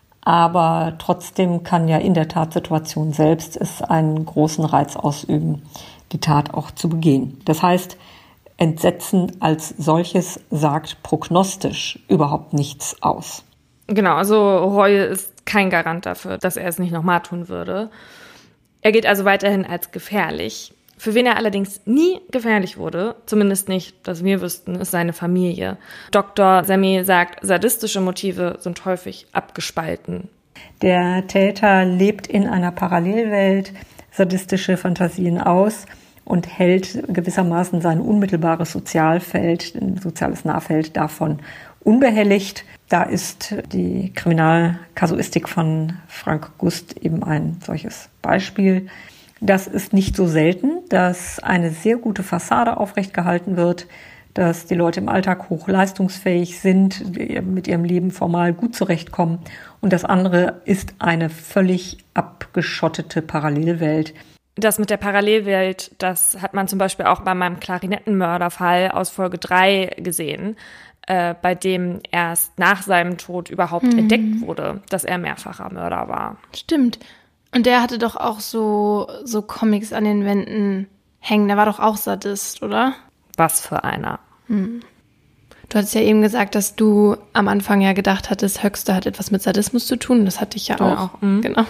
Aber trotzdem kann ja in der Tatsituation selbst es einen großen Reiz ausüben, die Tat auch zu begehen. Das heißt, Entsetzen als solches sagt prognostisch überhaupt nichts aus. Genau, also Reue ist kein Garant dafür, dass er es nicht nochmal tun würde. Er gilt also weiterhin als gefährlich. Für wen er allerdings nie gefährlich wurde, zumindest nicht, dass wir wüssten, ist seine Familie. Doktor Sameh sagt, sadistische Motive sind häufig abgespalten. Der Täter lebt in einer Parallelwelt, sadistische Fantasien aus und hält gewissermaßen sein unmittelbares Sozialfeld, ein soziales Nahfeld davon unbehelligt. Da ist die Kriminalkasuistik von Frank Gust eben ein solches Beispiel. Das ist nicht so selten, dass eine sehr gute Fassade aufrecht gehalten wird, dass die Leute im Alltag hoch leistungsfähig sind, mit ihrem Leben formal gut zurechtkommen. Und das andere ist eine völlig abgeschottete Parallelwelt. Das mit der Parallelwelt, das hat man zum Beispiel auch bei meinem Klarinettenmörderfall aus Folge drei gesehen, äh, bei dem erst nach seinem Tod überhaupt mhm. entdeckt wurde, dass er mehrfacher Mörder war. Stimmt. Und der hatte doch auch so, so Comics an den Wänden hängen. Der war doch auch Sadist, oder? Was für einer. Hm. Du hattest ja eben gesagt, dass du am Anfang ja gedacht hattest, Höxter hat etwas mit Sadismus zu tun. Das hatte ich ja auch. auch. Mhm. Genau.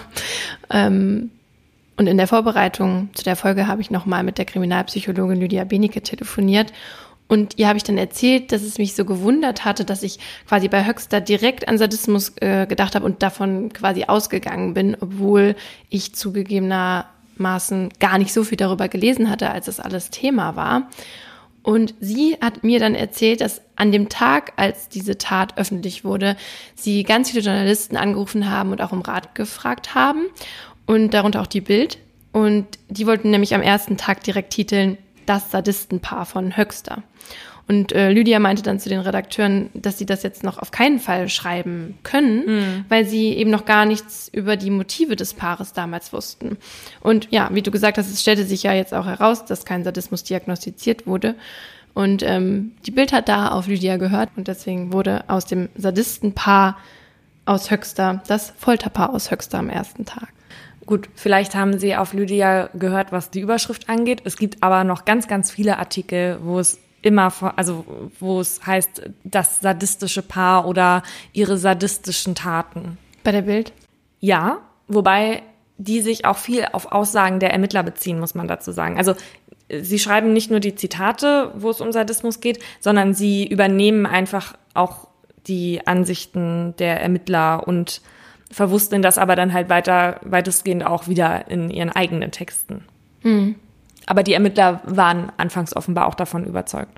Ähm, und in der Vorbereitung zu der Folge habe ich nochmal mit der Kriminalpsychologin Lydia Benecke telefoniert. Und ihr habe ich dann erzählt, dass es mich so gewundert hatte, dass ich quasi bei Höxter direkt an Sadismus äh, gedacht habe und davon quasi ausgegangen bin, obwohl ich zugegebenermaßen gar nicht so viel darüber gelesen hatte, als das alles Thema war. Und sie hat mir dann erzählt, dass an dem Tag, als diese Tat öffentlich wurde, sie ganz viele Journalisten angerufen haben und auch um Rat gefragt haben und darunter auch die Bild. Und die wollten nämlich am ersten Tag direkt titeln, das Sadistenpaar von Höxter. Und äh, Lydia meinte dann zu den Redakteuren, dass sie das jetzt noch auf keinen Fall schreiben können, mhm. weil sie eben noch gar nichts über die Motive des Paares damals wussten. Und ja, wie du gesagt hast, es stellte sich ja jetzt auch heraus, dass kein Sadismus diagnostiziert wurde. Und ähm, die Bild hat da auf Lydia gehört und deswegen wurde aus dem Sadistenpaar aus Höxter das Folterpaar aus Höxter am ersten Tag. Gut, vielleicht haben Sie auf Lydia gehört, was die Überschrift angeht. Es gibt aber noch ganz, ganz viele Artikel, wo es immer, also wo es heißt, das sadistische Paar oder ihre sadistischen Taten. Bei der Bild? Ja, wobei die sich auch viel auf Aussagen der Ermittler beziehen, muss man dazu sagen. Also sie schreiben nicht nur die Zitate, wo es um Sadismus geht, sondern sie übernehmen einfach auch die Ansichten der Ermittler und verwursteln das aber dann halt weiter, weitestgehend auch wieder in ihren eigenen Texten. Mhm. Aber die Ermittler waren anfangs offenbar auch davon überzeugt.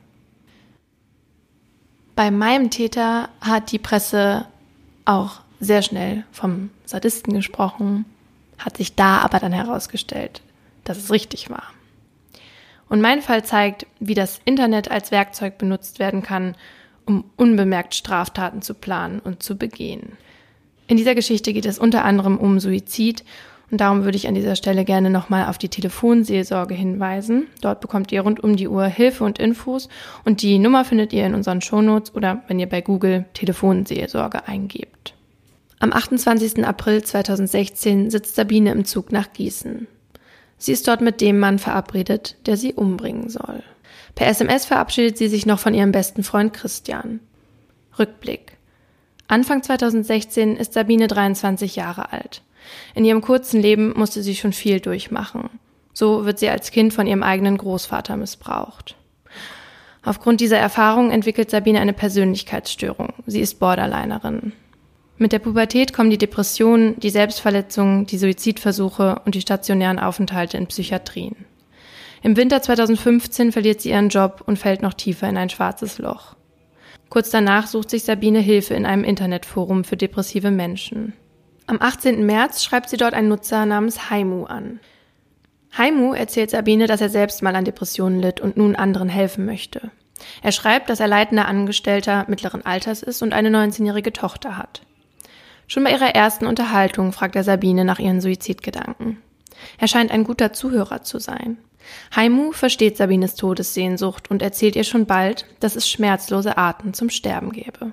Bei meinem Täter hat die Presse auch sehr schnell vom Sadisten gesprochen, hat sich da aber dann herausgestellt, dass es richtig war. Und mein Fall zeigt, wie das Internet als Werkzeug benutzt werden kann, um unbemerkt Straftaten zu planen und zu begehen. In dieser Geschichte geht es unter anderem um Suizid und darum würde ich an dieser Stelle gerne nochmal auf die Telefonseelsorge hinweisen. Dort bekommt ihr rund um die Uhr Hilfe und Infos und die Nummer findet ihr in unseren Shownotes oder wenn ihr bei Google Telefonseelsorge eingebt. Am achtundzwanzigsten April zweitausendsechzehn sitzt Sabine im Zug nach Gießen. Sie ist dort mit dem Mann verabredet, der sie umbringen soll. Per S M S verabschiedet sie sich noch von ihrem besten Freund Christian. Rückblick. Anfang zweitausendsechzehn ist Sabine dreiundzwanzig Jahre alt. In ihrem kurzen Leben musste sie schon viel durchmachen. So wird sie als Kind von ihrem eigenen Großvater missbraucht. Aufgrund dieser Erfahrung entwickelt Sabine eine Persönlichkeitsstörung. Sie ist Borderlinerin. Mit der Pubertät kommen die Depressionen, die Selbstverletzungen, die Suizidversuche und die stationären Aufenthalte in Psychiatrien. Im Winter zweitausendfünfzehn verliert sie ihren Job und fällt noch tiefer in ein schwarzes Loch. Kurz danach sucht sich Sabine Hilfe in einem Internetforum für depressive Menschen. Am achtzehnten März schreibt sie dort einen Nutzer namens Haimu an. Haimu erzählt Sabine, dass er selbst mal an Depressionen litt und nun anderen helfen möchte. Er schreibt, dass er leitender Angestellter mittleren Alters ist und eine neunzehnjährige Tochter hat. Schon bei ihrer ersten Unterhaltung fragt er Sabine nach ihren Suizidgedanken. Er scheint ein guter Zuhörer zu sein. Haimu versteht Sabines Todessehnsucht und erzählt ihr schon bald, dass es schmerzlose Arten zum Sterben gäbe.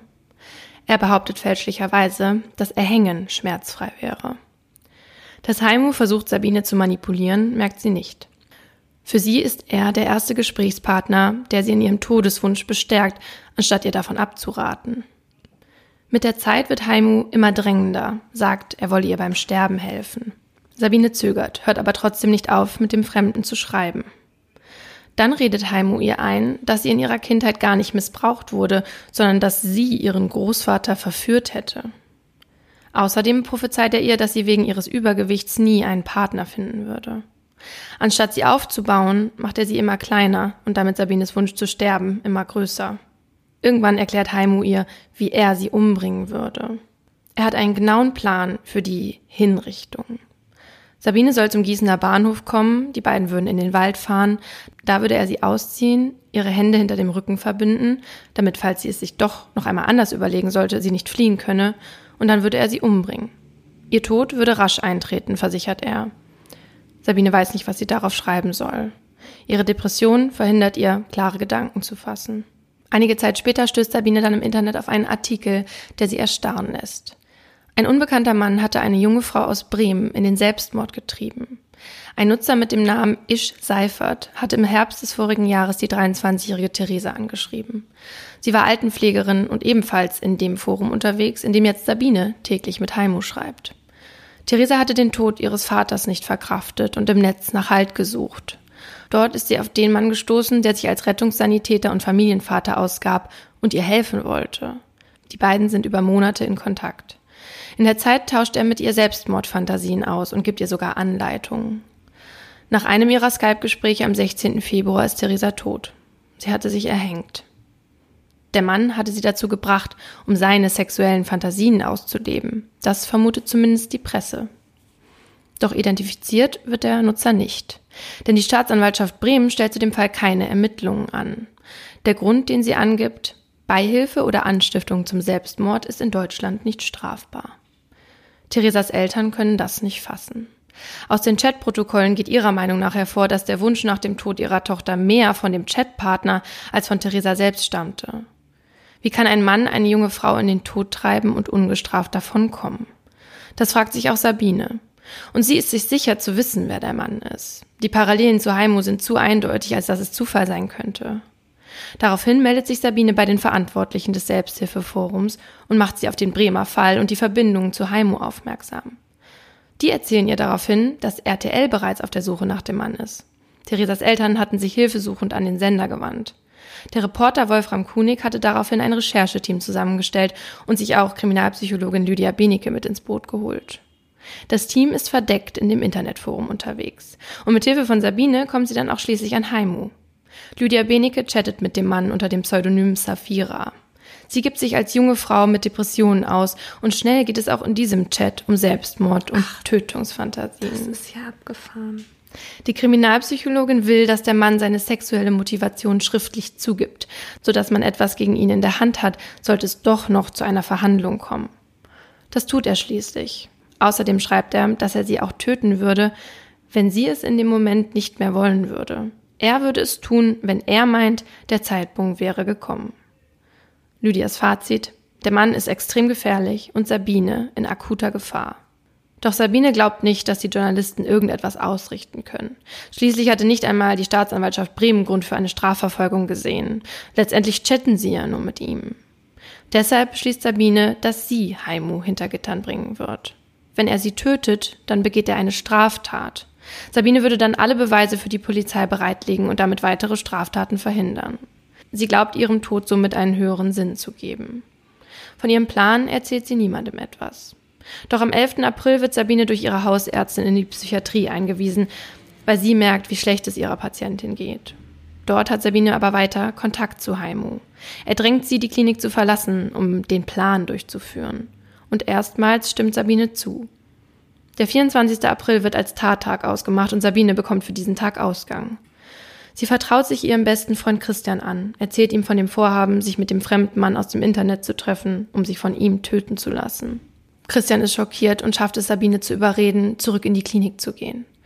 Er behauptet fälschlicherweise, dass Erhängen schmerzfrei wäre. Dass Haimu versucht, Sabine zu manipulieren, merkt sie nicht. Für sie ist er der erste Gesprächspartner, der sie in ihrem Todeswunsch bestärkt, anstatt ihr davon abzuraten. Mit der Zeit wird Haimu immer drängender, sagt, er wolle ihr beim Sterben helfen. Sabine zögert, hört aber trotzdem nicht auf, mit dem Fremden zu schreiben. Dann redet Haimu ihr ein, dass sie in ihrer Kindheit gar nicht missbraucht wurde, sondern dass sie ihren Großvater verführt hätte. Außerdem prophezeit er ihr, dass sie wegen ihres Übergewichts nie einen Partner finden würde. Anstatt sie aufzubauen, macht er sie immer kleiner und damit Sabines Wunsch zu sterben immer größer. Irgendwann erklärt Haimu ihr, wie er sie umbringen würde. Er hat einen genauen Plan für die Hinrichtung. Sabine soll zum Gießener Bahnhof kommen, die beiden würden in den Wald fahren, da würde er sie ausziehen, ihre Hände hinter dem Rücken verbinden, damit, falls sie es sich doch noch einmal anders überlegen sollte, sie nicht fliehen könne, und dann würde er sie umbringen. Ihr Tod würde rasch eintreten, versichert er. Sabine weiß nicht, was sie darauf schreiben soll. Ihre Depression verhindert ihr, klare Gedanken zu fassen. Einige Zeit später stößt Sabine dann im Internet auf einen Artikel, der sie erstarren lässt. Ein unbekannter Mann hatte eine junge Frau aus Bremen in den Selbstmord getrieben. Ein Nutzer mit dem Namen Ish Seifert hatte im Herbst des vorigen Jahres die dreiundzwanzigjährige Theresa angeschrieben. Sie war Altenpflegerin und ebenfalls in dem Forum unterwegs, in dem jetzt Sabine täglich mit Haimu schreibt. Theresa hatte den Tod ihres Vaters nicht verkraftet und im Netz nach Halt gesucht. Dort ist sie auf den Mann gestoßen, der sich als Rettungssanitäter und Familienvater ausgab und ihr helfen wollte. Die beiden sind über Monate in Kontakt. In der Zeit tauscht er mit ihr Selbstmordfantasien aus und gibt ihr sogar Anleitungen. Nach einem ihrer Skype-Gespräche am sechzehnten Februar ist Theresa tot. Sie hatte sich erhängt. Der Mann hatte sie dazu gebracht, um seine sexuellen Fantasien auszuleben. Das vermutet zumindest die Presse. Doch identifiziert wird der Nutzer nicht. Denn die Staatsanwaltschaft Bremen stellt zu dem Fall keine Ermittlungen an. Der Grund, den sie angibt, Beihilfe oder Anstiftung zum Selbstmord, ist in Deutschland nicht strafbar. Theresas Eltern können das nicht fassen. Aus den Chatprotokollen geht ihrer Meinung nach hervor, dass der Wunsch nach dem Tod ihrer Tochter mehr von dem Chatpartner als von Theresa selbst stammte. Wie kann ein Mann eine junge Frau in den Tod treiben und ungestraft davonkommen? Das fragt sich auch Sabine. Und sie ist sich sicher zu wissen, wer der Mann ist. Die Parallelen zu Haimu sind zu eindeutig, als dass es Zufall sein könnte. Daraufhin meldet sich Sabine bei den Verantwortlichen des Selbsthilfeforums und macht sie auf den Bremer Fall und die Verbindungen zu Haimu aufmerksam. Die erzählen ihr daraufhin, dass R T L bereits auf der Suche nach dem Mann ist. Theresas Eltern hatten sich hilfesuchend an den Sender gewandt. Der Reporter Wolfram Kunig hatte daraufhin ein Rechercheteam zusammengestellt und sich auch Kriminalpsychologin Lydia Benecke mit ins Boot geholt. Das Team ist verdeckt in dem Internetforum unterwegs. Und mit Hilfe von Sabine kommen sie dann auch schließlich an Haimu. Lydia Benecke chattet mit dem Mann unter dem Pseudonym Safira. Sie gibt sich als junge Frau mit Depressionen aus und schnell geht es auch in diesem Chat um Selbstmord und Ach, Tötungsfantasien. Das ist ja abgefahren. Die Kriminalpsychologin will, dass der Mann seine sexuelle Motivation schriftlich zugibt, sodass man etwas gegen ihn in der Hand hat, sollte es doch noch zu einer Verhandlung kommen. Das tut er schließlich. Außerdem schreibt er, dass er sie auch töten würde, wenn sie es in dem Moment nicht mehr wollen würde. Er würde es tun, wenn er meint, der Zeitpunkt wäre gekommen. Lydias Fazit: Der Mann ist extrem gefährlich und Sabine in akuter Gefahr. Doch Sabine glaubt nicht, dass die Journalisten irgendetwas ausrichten können. Schließlich hatte nicht einmal die Staatsanwaltschaft Bremen Grund für eine Strafverfolgung gesehen. Letztendlich chatten sie ja nur mit ihm. Deshalb beschließt Sabine, dass sie Haimu hinter Gittern bringen wird. Wenn er sie tötet, dann begeht er eine Straftat. Sabine würde dann alle Beweise für die Polizei bereitlegen und damit weitere Straftaten verhindern. Sie glaubt, ihrem Tod somit einen höheren Sinn zu geben. Von ihrem Plan erzählt sie niemandem etwas. Doch am elften April wird Sabine durch ihre Hausärztin in die Psychiatrie eingewiesen, weil sie merkt, wie schlecht es ihrer Patientin geht. Dort hat Sabine aber weiter Kontakt zu Haimu. Er drängt sie, die Klinik zu verlassen, um den Plan durchzuführen. Und erstmals stimmt Sabine zu. Der vierundzwanzigste April wird als Tattag ausgemacht und Sabine bekommt für diesen Tag Ausgang. Sie vertraut sich ihrem besten Freund Christian an, erzählt ihm von dem Vorhaben, sich mit dem fremden Mann aus dem Internet zu treffen, um sich von ihm töten zu lassen. Christian ist schockiert und schafft es, Sabine zu überreden, zurück in die Klinik zu gehen.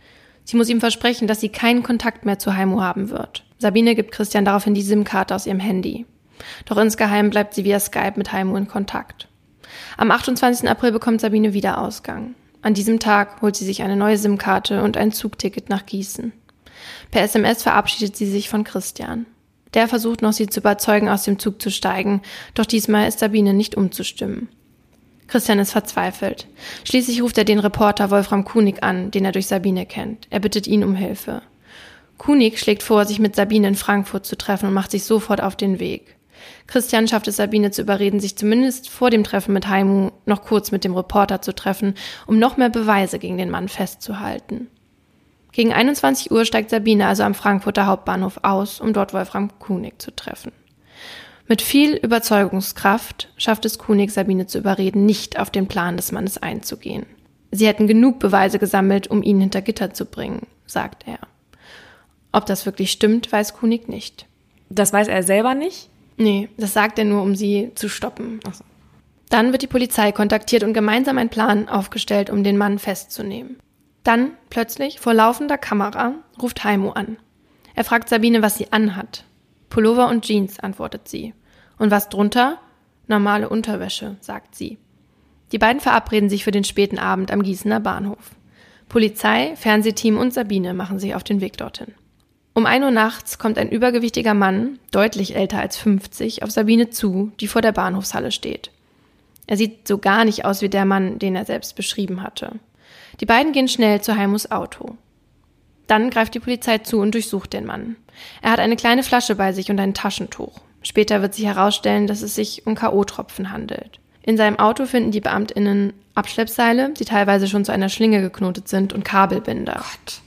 Sie muss ihm versprechen, dass sie keinen Kontakt mehr zu Heimo haben wird. Sabine gibt Christian daraufhin die SIM-Karte aus ihrem Handy. Doch insgeheim bleibt sie via Skype mit Heimo in Kontakt. Am achtundzwanzigsten April bekommt Sabine wieder Ausgang. An diesem Tag holt sie sich eine neue SIM-Karte und ein Zugticket nach Gießen. Per S M S verabschiedet sie sich von Christian. Der versucht noch, sie zu überzeugen, aus dem Zug zu steigen, doch diesmal ist Sabine nicht umzustimmen. Christian ist verzweifelt. Schließlich ruft er den Reporter Wolfram Kunig an, den er durch Sabine kennt. Er bittet ihn um Hilfe. Kunig schlägt vor, sich mit Sabine in Frankfurt zu treffen und macht sich sofort auf den Weg. Christian schafft es Sabine zu überreden, sich zumindest vor dem Treffen mit Heimo noch kurz mit dem Reporter zu treffen, um noch mehr Beweise gegen den Mann festzuhalten. Gegen einundzwanzig Uhr steigt Sabine also am Frankfurter Hauptbahnhof aus, um dort Wolfram Kunig zu treffen. Mit viel Überzeugungskraft schafft es Kunig, Sabine zu überreden, nicht auf den Plan des Mannes einzugehen. Sie hätten genug Beweise gesammelt, um ihn hinter Gitter zu bringen, sagt er. Ob das wirklich stimmt, weiß Kunig nicht. Das weiß er selber nicht? Nee, das sagt er nur, um sie zu stoppen. Ach so. Dann wird die Polizei kontaktiert und gemeinsam ein Plan aufgestellt, um den Mann festzunehmen. Dann, plötzlich, vor laufender Kamera, ruft Heimo an. Er fragt Sabine, was sie anhat. Pullover und Jeans, antwortet sie. Und was drunter? Normale Unterwäsche, sagt sie. Die beiden verabreden sich für den späten Abend am Gießener Bahnhof. Polizei, Fernsehteam und Sabine machen sich auf den Weg dorthin. Um ein Uhr nachts kommt ein übergewichtiger Mann, deutlich älter als fünfzig, auf Sabine zu, die vor der Bahnhofshalle steht. Er sieht so gar nicht aus wie der Mann, den er selbst beschrieben hatte. Die beiden gehen schnell zu Heimos Auto. Dann greift die Polizei zu und durchsucht den Mann. Er hat eine kleine Flasche bei sich und ein Taschentuch. Später wird sich herausstellen, dass es sich um K O-Tropfen handelt. In seinem Auto finden die BeamtInnen Abschleppseile, die teilweise schon zu einer Schlinge geknotet sind, und Kabelbinder. Gott.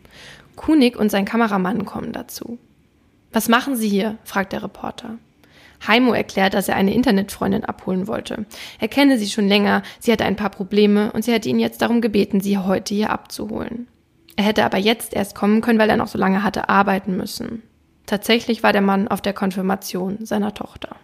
Kunig und sein Kameramann kommen dazu. »Was machen Sie hier?« fragt der Reporter. Heimo erklärt, dass er eine Internetfreundin abholen wollte. Er kenne sie schon länger, sie hatte ein paar Probleme und sie hätte ihn jetzt darum gebeten, sie heute hier abzuholen. Er hätte aber jetzt erst kommen können, weil er noch so lange hatte arbeiten müssen. Tatsächlich war der Mann auf der Konfirmation seiner Tochter.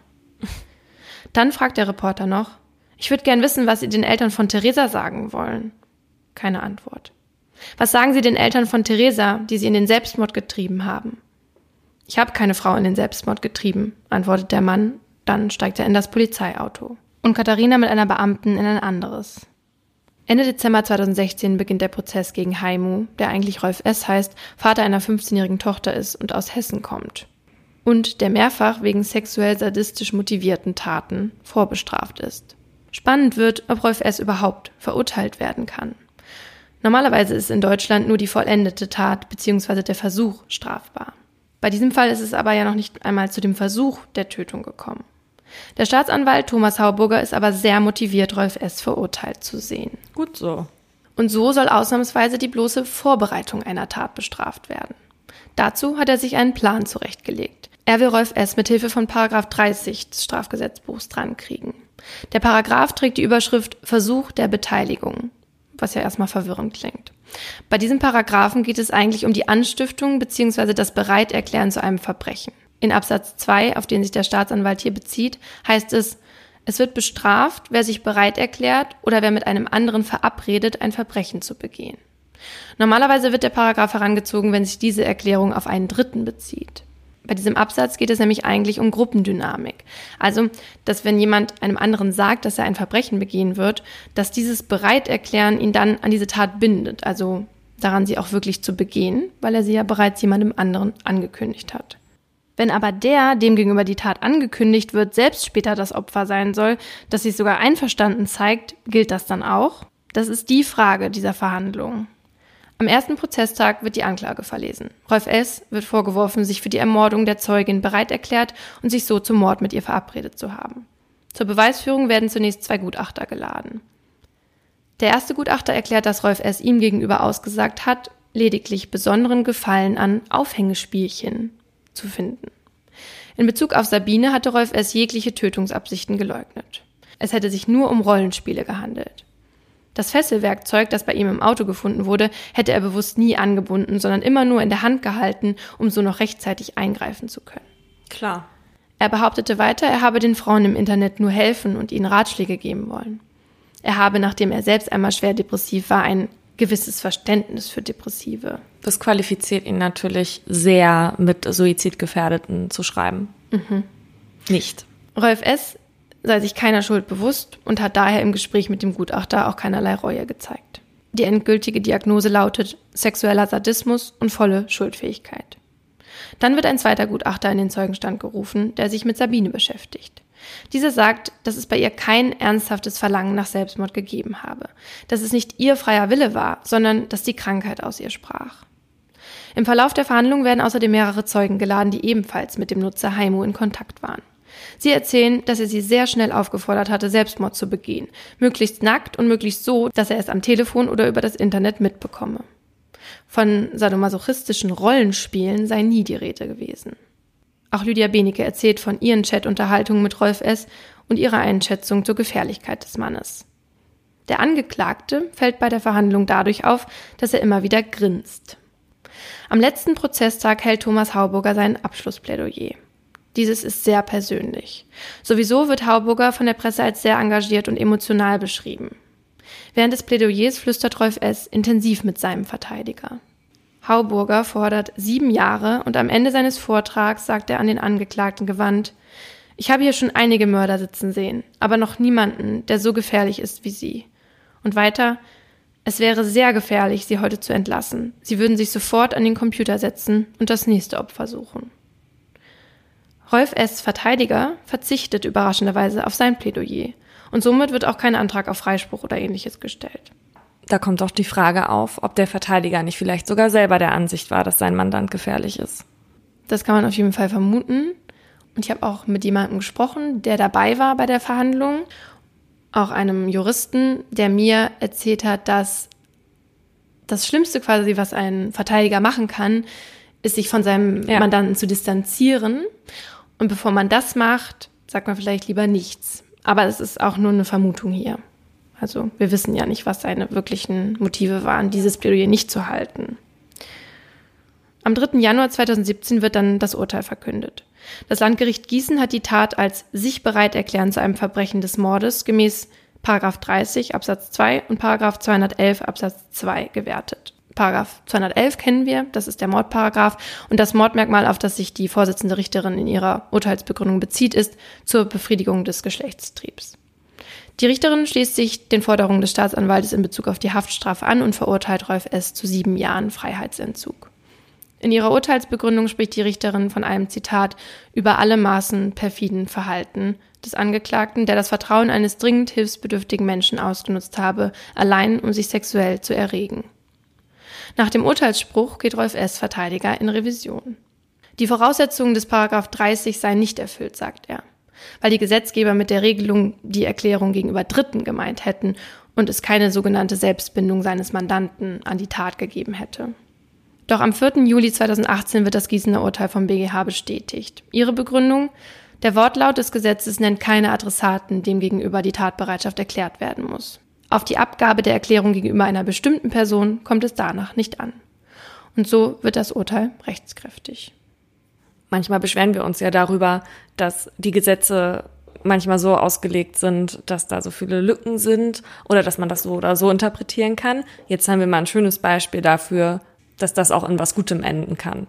Dann fragt der Reporter noch, »Ich würde gern wissen, was Sie den Eltern von Theresa sagen wollen.« Keine Antwort. »Was sagen Sie den Eltern von Theresa, die Sie in den Selbstmord getrieben haben?« »Ich habe keine Frau in den Selbstmord getrieben«, antwortet der Mann. Dann steigt er in das Polizeiauto. Und Katharina mit einer Beamten in ein anderes. Ende Dezember zweitausendsechzehn beginnt der Prozess gegen Heimo, der eigentlich Rolf S. heißt, Vater einer fünfzehnjährigen Tochter ist und aus Hessen kommt. Und der mehrfach wegen sexuell sadistisch motivierten Taten vorbestraft ist. Spannend wird, ob Rolf S. überhaupt verurteilt werden kann. Normalerweise ist in Deutschland nur die vollendete Tat bzw. der Versuch strafbar. Bei diesem Fall ist es aber ja noch nicht einmal zu dem Versuch der Tötung gekommen. Der Staatsanwalt Thomas Hauburger ist aber sehr motiviert, Rolf S. verurteilt zu sehen. Gut so. Und so soll ausnahmsweise die bloße Vorbereitung einer Tat bestraft werden. Dazu hat er sich einen Plan zurechtgelegt. Er will Rolf S. mit Hilfe von Paragraph dreißig des Strafgesetzbuchs drankriegen. Der Paragraph trägt die Überschrift Versuch der Beteiligung, was ja erstmal verwirrend klingt. Bei diesem Paragraphen geht es eigentlich um die Anstiftung bzw. das Bereiterklären zu einem Verbrechen. In Absatz zwei, auf den sich der Staatsanwalt hier bezieht, heißt es, es wird bestraft, wer sich bereit erklärt oder wer mit einem anderen verabredet, ein Verbrechen zu begehen. Normalerweise wird der Paragraph herangezogen, wenn sich diese Erklärung auf einen Dritten bezieht. Bei diesem Absatz geht es nämlich eigentlich um Gruppendynamik. Also, dass wenn jemand einem anderen sagt, dass er ein Verbrechen begehen wird, dass dieses Bereiterklären ihn dann an diese Tat bindet, also daran, sie auch wirklich zu begehen, weil er sie ja bereits jemandem anderen angekündigt hat. Wenn aber der, dem gegenüber die Tat angekündigt wird, selbst später das Opfer sein soll, das sich sogar einverstanden zeigt, gilt das dann auch? Das ist die Frage dieser Verhandlung. Am ersten Prozesstag wird die Anklage verlesen. Rolf S. wird vorgeworfen, sich für die Ermordung der Zeugin bereit erklärt und sich so zum Mord mit ihr verabredet zu haben. Zur Beweisführung werden zunächst zwei Gutachter geladen. Der erste Gutachter erklärt, dass Rolf S. ihm gegenüber ausgesagt hat, lediglich besonderen Gefallen an Aufhängespielchen zu finden. In Bezug auf Sabine hatte Rolf S. jegliche Tötungsabsichten geleugnet. Es hätte sich nur um Rollenspiele gehandelt. Das Fesselwerkzeug, das bei ihm im Auto gefunden wurde, hätte er bewusst nie angebunden, sondern immer nur in der Hand gehalten, um so noch rechtzeitig eingreifen zu können. Klar. Er behauptete weiter, er habe den Frauen im Internet nur helfen und ihnen Ratschläge geben wollen. Er habe, nachdem er selbst einmal schwer depressiv war, ein gewisses Verständnis für Depressive Das qualifiziert ihn natürlich sehr, mit Suizidgefährdeten zu schreiben. Mhm. Nicht. Rolf S. sei sich keiner Schuld bewusst und hat daher im Gespräch mit dem Gutachter auch keinerlei Reue gezeigt. Die endgültige Diagnose lautet sexueller Sadismus und volle Schuldfähigkeit. Dann wird ein zweiter Gutachter in den Zeugenstand gerufen, der sich mit Sabine beschäftigt. Dieser sagt, dass es bei ihr kein ernsthaftes Verlangen nach Selbstmord gegeben habe, dass es nicht ihr freier Wille war, sondern dass die Krankheit aus ihr sprach. Im Verlauf der Verhandlung werden außerdem mehrere Zeugen geladen, die ebenfalls mit dem Nutzer Heimo in Kontakt waren. Sie erzählen, dass er sie sehr schnell aufgefordert hatte, Selbstmord zu begehen, möglichst nackt und möglichst so, dass er es am Telefon oder über das Internet mitbekomme. Von sadomasochistischen Rollenspielen sei nie die Rede gewesen. Auch Lydia Benecke erzählt von ihren Chatunterhaltungen mit Rolf S. und ihrer Einschätzung zur Gefährlichkeit des Mannes. Der Angeklagte fällt bei der Verhandlung dadurch auf, dass er immer wieder grinst. Am letzten Prozesstag hält Thomas Hauburger sein Abschlussplädoyer. Dieses ist sehr persönlich. Sowieso wird Hauburger von der Presse als sehr engagiert und emotional beschrieben. Während des Plädoyers flüstert Rolf S. intensiv mit seinem Verteidiger. Hauburger fordert sieben Jahre und am Ende seines Vortrags sagt er an den Angeklagten gewandt: Ich habe hier schon einige Mörder sitzen sehen, aber noch niemanden, der so gefährlich ist wie Sie. Und weiter: Es wäre sehr gefährlich, Sie heute zu entlassen. Sie würden sich sofort an den Computer setzen und das nächste Opfer suchen. Rolf S. Verteidiger verzichtet überraschenderweise auf sein Plädoyer und somit wird auch kein Antrag auf Freispruch oder Ähnliches gestellt. Da kommt auch die Frage auf, ob der Verteidiger nicht vielleicht sogar selber der Ansicht war, dass sein Mandant gefährlich ist. Das kann man auf jeden Fall vermuten. Und ich habe auch mit jemandem gesprochen, der dabei war bei der Verhandlung, auch einem Juristen, der mir erzählt hat, dass das Schlimmste quasi, was ein Verteidiger machen kann, ist, sich von seinem ja. Mandanten zu distanzieren. Und bevor man das macht, sagt man vielleicht lieber nichts. Aber es ist auch nur eine Vermutung hier. Also wir wissen ja nicht, was seine wirklichen Motive waren, dieses Plädoyer nicht zu halten. Am dritten Januar zweitausendsiebzehn wird dann das Urteil verkündet. Das Landgericht Gießen hat die Tat als sich bereit erklären zu einem Verbrechen des Mordes gemäß Paragraph dreißig Absatz zwei und Paragraph zweihundertelf Absatz zwei gewertet. Paragraph zweihundertelf kennen wir, das ist der Mordparagraph, und das Mordmerkmal, auf das sich die Vorsitzende Richterin in ihrer Urteilsbegründung bezieht, ist zur Befriedigung des Geschlechtstriebs. Die Richterin schließt sich den Forderungen des Staatsanwaltes in Bezug auf die Haftstrafe an und verurteilt Rolf S. zu sieben Jahren Freiheitsentzug. In ihrer Urteilsbegründung spricht die Richterin von einem, Zitat, über alle Maßen perfiden Verhalten des Angeklagten, der das Vertrauen eines dringend hilfsbedürftigen Menschen ausgenutzt habe, allein um sich sexuell zu erregen. Nach dem Urteilsspruch geht Rolf S. Verteidiger in Revision. Die Voraussetzungen des Paragraph dreißig seien nicht erfüllt, sagt er, weil die Gesetzgeber mit der Regelung die Erklärung gegenüber Dritten gemeint hätten und es keine sogenannte Selbstbindung seines Mandanten an die Tat gegeben hätte. Doch am vierten Juli zweitausendachtzehn wird das Gießener Urteil vom B G H bestätigt. Ihre Begründung: Der Wortlaut des Gesetzes nennt keine Adressaten, dem gegenüber die Tatbereitschaft erklärt werden muss. Auf die Abgabe der Erklärung gegenüber einer bestimmten Person kommt es danach nicht an. Und so wird das Urteil rechtskräftig. Manchmal beschweren wir uns ja darüber, dass die Gesetze manchmal so ausgelegt sind, dass da so viele Lücken sind oder dass man das so oder so interpretieren kann. Jetzt haben wir mal ein schönes Beispiel dafür, dass das auch in was Gutem enden kann.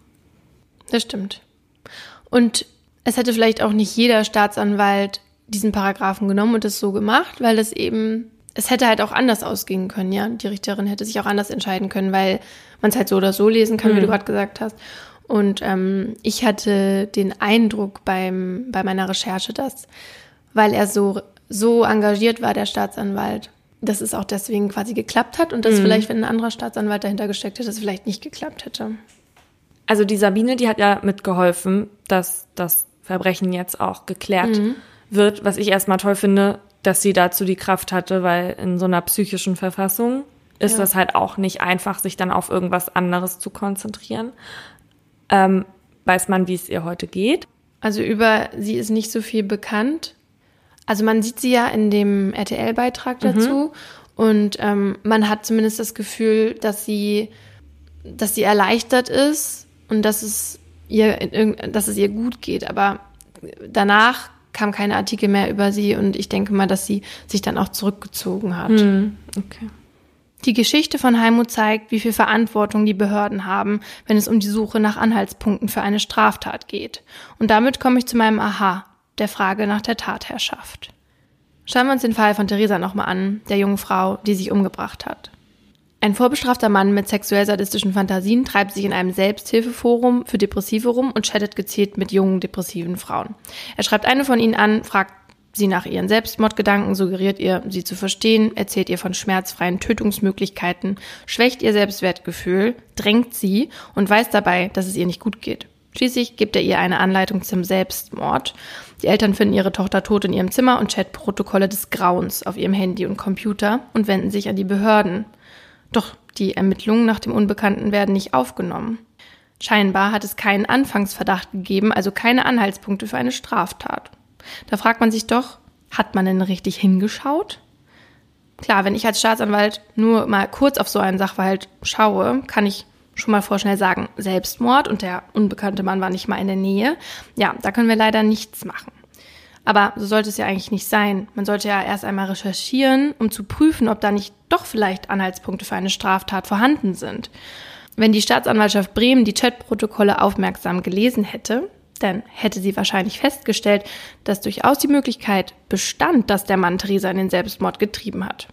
Das stimmt. Und es hätte vielleicht auch nicht jeder Staatsanwalt diesen Paragraphen genommen und es so gemacht, weil es eben, es hätte halt auch anders ausgehen können, ja. Die Richterin hätte sich auch anders entscheiden können, weil man es halt so oder so lesen kann, mhm. wie du gerade gesagt hast. Und ähm, ich hatte den Eindruck beim bei meiner Recherche, dass, weil er so so engagiert war, der Staatsanwalt, dass es auch deswegen quasi geklappt hat und dass mhm. vielleicht, wenn ein anderer Staatsanwalt dahinter gesteckt hätte, es vielleicht nicht geklappt hätte. Also die Sabine, die hat ja mitgeholfen, dass das Verbrechen jetzt auch geklärt mhm. wird, was ich erstmal toll finde, dass sie dazu die Kraft hatte, weil in so einer psychischen Verfassung ist ja. das halt auch nicht einfach, sich dann auf irgendwas anderes zu konzentrieren. Ähm, weiß man, wie es ihr heute geht? Also über sie ist nicht so viel bekannt. Also man sieht sie ja in dem R T L-Beitrag dazu mhm. und ähm, man hat zumindest das Gefühl, dass sie, dass sie erleichtert ist und dass es ihr, dass es ihr gut geht. Aber danach kam keine Artikel mehr über sie und ich denke mal, dass sie sich dann auch zurückgezogen hat. Mhm. Okay. Die Geschichte von Heimo zeigt, wie viel Verantwortung die Behörden haben, wenn es um die Suche nach Anhaltspunkten für eine Straftat geht. Und damit komme ich zu meinem Aha, der Frage nach der Tatherrschaft. Schauen wir uns den Fall von Theresa nochmal an, der jungen Frau, die sich umgebracht hat. Ein vorbestrafter Mann mit sexuell-sadistischen Fantasien treibt sich in einem Selbsthilfeforum für Depressive rum und chattet gezielt mit jungen, depressiven Frauen. Er schreibt eine von ihnen an, fragt sie nach ihren Selbstmordgedanken, suggeriert ihr, sie zu verstehen, erzählt ihr von schmerzfreien Tötungsmöglichkeiten, schwächt ihr Selbstwertgefühl, drängt sie und weiß dabei, dass es ihr nicht gut geht. Schließlich gibt er ihr eine Anleitung zum Selbstmord. Die Eltern finden ihre Tochter tot in ihrem Zimmer und Chatprotokolle des Grauens auf ihrem Handy und Computer und wenden sich an die Behörden. Doch die Ermittlungen nach dem Unbekannten werden nicht aufgenommen. Scheinbar hat es keinen Anfangsverdacht gegeben, also keine Anhaltspunkte für eine Straftat. Da fragt man sich doch, hat man denn richtig hingeschaut? Klar, wenn ich als Staatsanwalt nur mal kurz auf so einen Sachverhalt schaue, kann ich schon mal vorschnell sagen, Selbstmord und der unbekannte Mann war nicht mal in der Nähe. Ja, da können wir leider nichts machen. Aber so sollte es ja eigentlich nicht sein. Man sollte ja erst einmal recherchieren, um zu prüfen, ob da nicht doch vielleicht Anhaltspunkte für eine Straftat vorhanden sind. Wenn die Staatsanwaltschaft Bremen die Chatprotokolle aufmerksam gelesen hätte, dann hätte sie wahrscheinlich festgestellt, dass durchaus die Möglichkeit bestand, dass der Mann Theresa in den Selbstmord getrieben hat.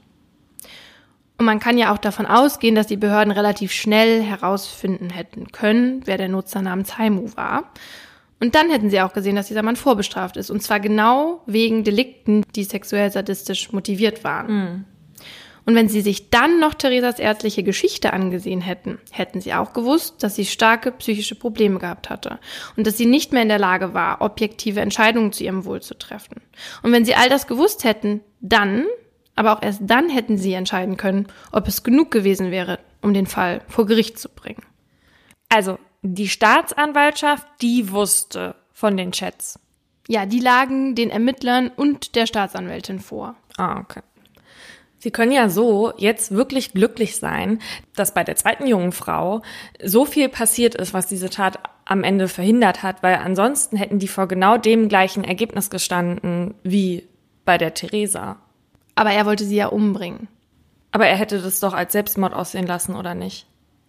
Und man kann ja auch davon ausgehen, dass die Behörden relativ schnell herausfinden hätten können, wer der Nutzer namens Heimo war. Und dann hätten sie auch gesehen, dass dieser Mann vorbestraft ist. Und zwar genau wegen Delikten, die sexuell-sadistisch motiviert waren. Mhm. Und wenn sie sich dann noch Theresas ärztliche Geschichte angesehen hätten, hätten sie auch gewusst, dass sie starke psychische Probleme gehabt hatte und dass sie nicht mehr in der Lage war, objektive Entscheidungen zu ihrem Wohl zu treffen. Und wenn sie all das gewusst hätten, dann, aber auch erst dann hätten sie entscheiden können, ob es genug gewesen wäre, um den Fall vor Gericht zu bringen. Also, die Staatsanwaltschaft, die wusste von den Chats. Ja, die lagen den Ermittlern und der Staatsanwältin vor. Ah, okay. Sie können ja so jetzt wirklich glücklich sein, dass bei der zweiten jungen Frau so viel passiert ist, was diese Tat am Ende verhindert hat, weil ansonsten hätten die vor genau dem gleichen Ergebnis gestanden wie bei der Theresa. Aber er wollte sie ja umbringen. Aber er hätte das doch als Selbstmord aussehen lassen, oder nicht?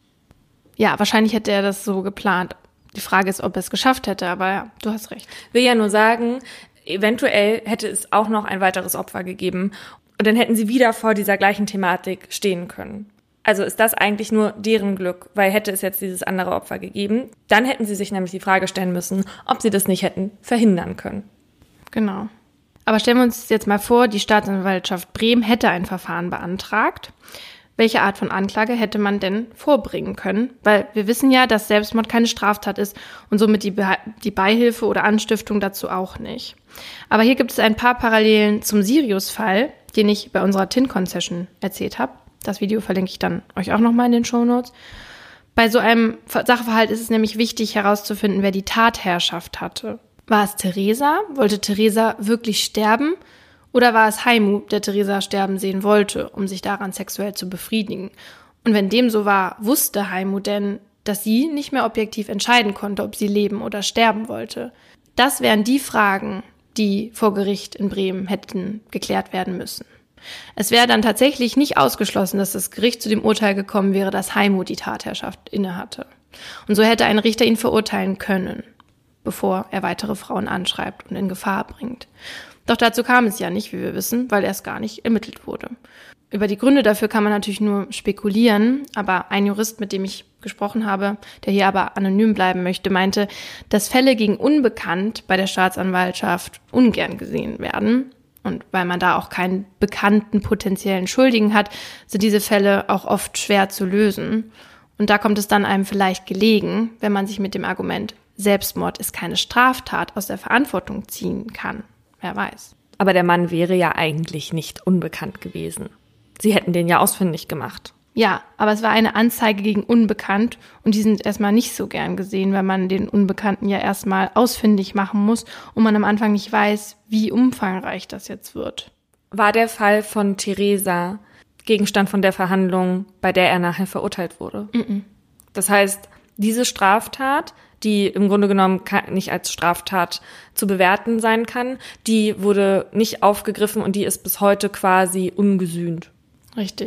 Ja, wahrscheinlich hätte er das so geplant. Die Frage ist, ob er es geschafft hätte, aber ja, du hast recht. Ich will ja nur sagen, eventuell hätte es auch noch ein weiteres Opfer gegeben. Und dann hätten sie wieder vor dieser gleichen Thematik stehen können. Also ist das eigentlich nur deren Glück, weil hätte es jetzt dieses andere Opfer gegeben, dann hätten sie sich nämlich die Frage stellen müssen, ob sie das nicht hätten verhindern können. Genau. Aber stellen wir uns jetzt mal vor, die Staatsanwaltschaft Bremen hätte ein Verfahren beantragt. Welche Art von Anklage hätte man denn vorbringen können? Weil wir wissen ja, dass Selbstmord keine Straftat ist und somit die, Be- die Beihilfe oder Anstiftung dazu auch nicht. Aber hier gibt es ein paar Parallelen zum Sirius-Fall, den ich bei unserer T I N-Concession erzählt habe. Das Video verlinke ich dann euch auch nochmal in den Shownotes. Bei so einem Sachverhalt ist es nämlich wichtig herauszufinden, wer die Tatherrschaft hatte. War es Theresa? Wollte Theresa wirklich sterben? Oder war es Heimo, der Theresa sterben sehen wollte, um sich daran sexuell zu befriedigen? Und wenn dem so war, wusste Heimo denn, dass sie nicht mehr objektiv entscheiden konnte, ob sie leben oder sterben wollte? Das wären die Fragen, die vor Gericht in Bremen hätten geklärt werden müssen. Es wäre dann tatsächlich nicht ausgeschlossen, dass das Gericht zu dem Urteil gekommen wäre, dass Heimo die Tatherrschaft innehatte. Und so hätte ein Richter ihn verurteilen können, bevor er weitere Frauen anschreibt und in Gefahr bringt. Doch dazu kam es ja nicht, wie wir wissen, weil erst gar nicht ermittelt wurde. Über die Gründe dafür kann man natürlich nur spekulieren, aber ein Jurist, mit dem ich gesprochen habe, der hier aber anonym bleiben möchte, meinte, dass Fälle gegen Unbekannt bei der Staatsanwaltschaft ungern gesehen werden. Und weil man da auch keinen bekannten potenziellen Schuldigen hat, sind diese Fälle auch oft schwer zu lösen. Und da kommt es dann einem vielleicht gelegen, wenn man sich mit dem Argument, Selbstmord ist keine Straftat, aus der Verantwortung ziehen kann. Wer weiß. Aber der Mann wäre ja eigentlich nicht unbekannt gewesen. Sie hätten den ja ausfindig gemacht. Ja, aber es war eine Anzeige gegen Unbekannt und die sind erstmal nicht so gern gesehen, weil man den Unbekannten ja erstmal ausfindig machen muss und man am Anfang nicht weiß, wie umfangreich das jetzt wird. War der Fall von Theresa Gegenstand von der Verhandlung, bei der er nachher verurteilt wurde? Mm-mm. Das heißt, diese Straftat, die im Grunde genommen nicht als Straftat zu bewerten sein kann, die wurde nicht aufgegriffen und die ist bis heute quasi ungesühnt. Richtig.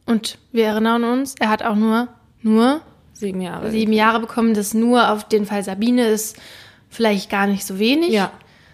Und wir erinnern uns, er hat auch nur, nur sieben Jahre. sieben Jahre bekommen. Das nur auf den Fall Sabine ist vielleicht gar nicht so wenig. Ja.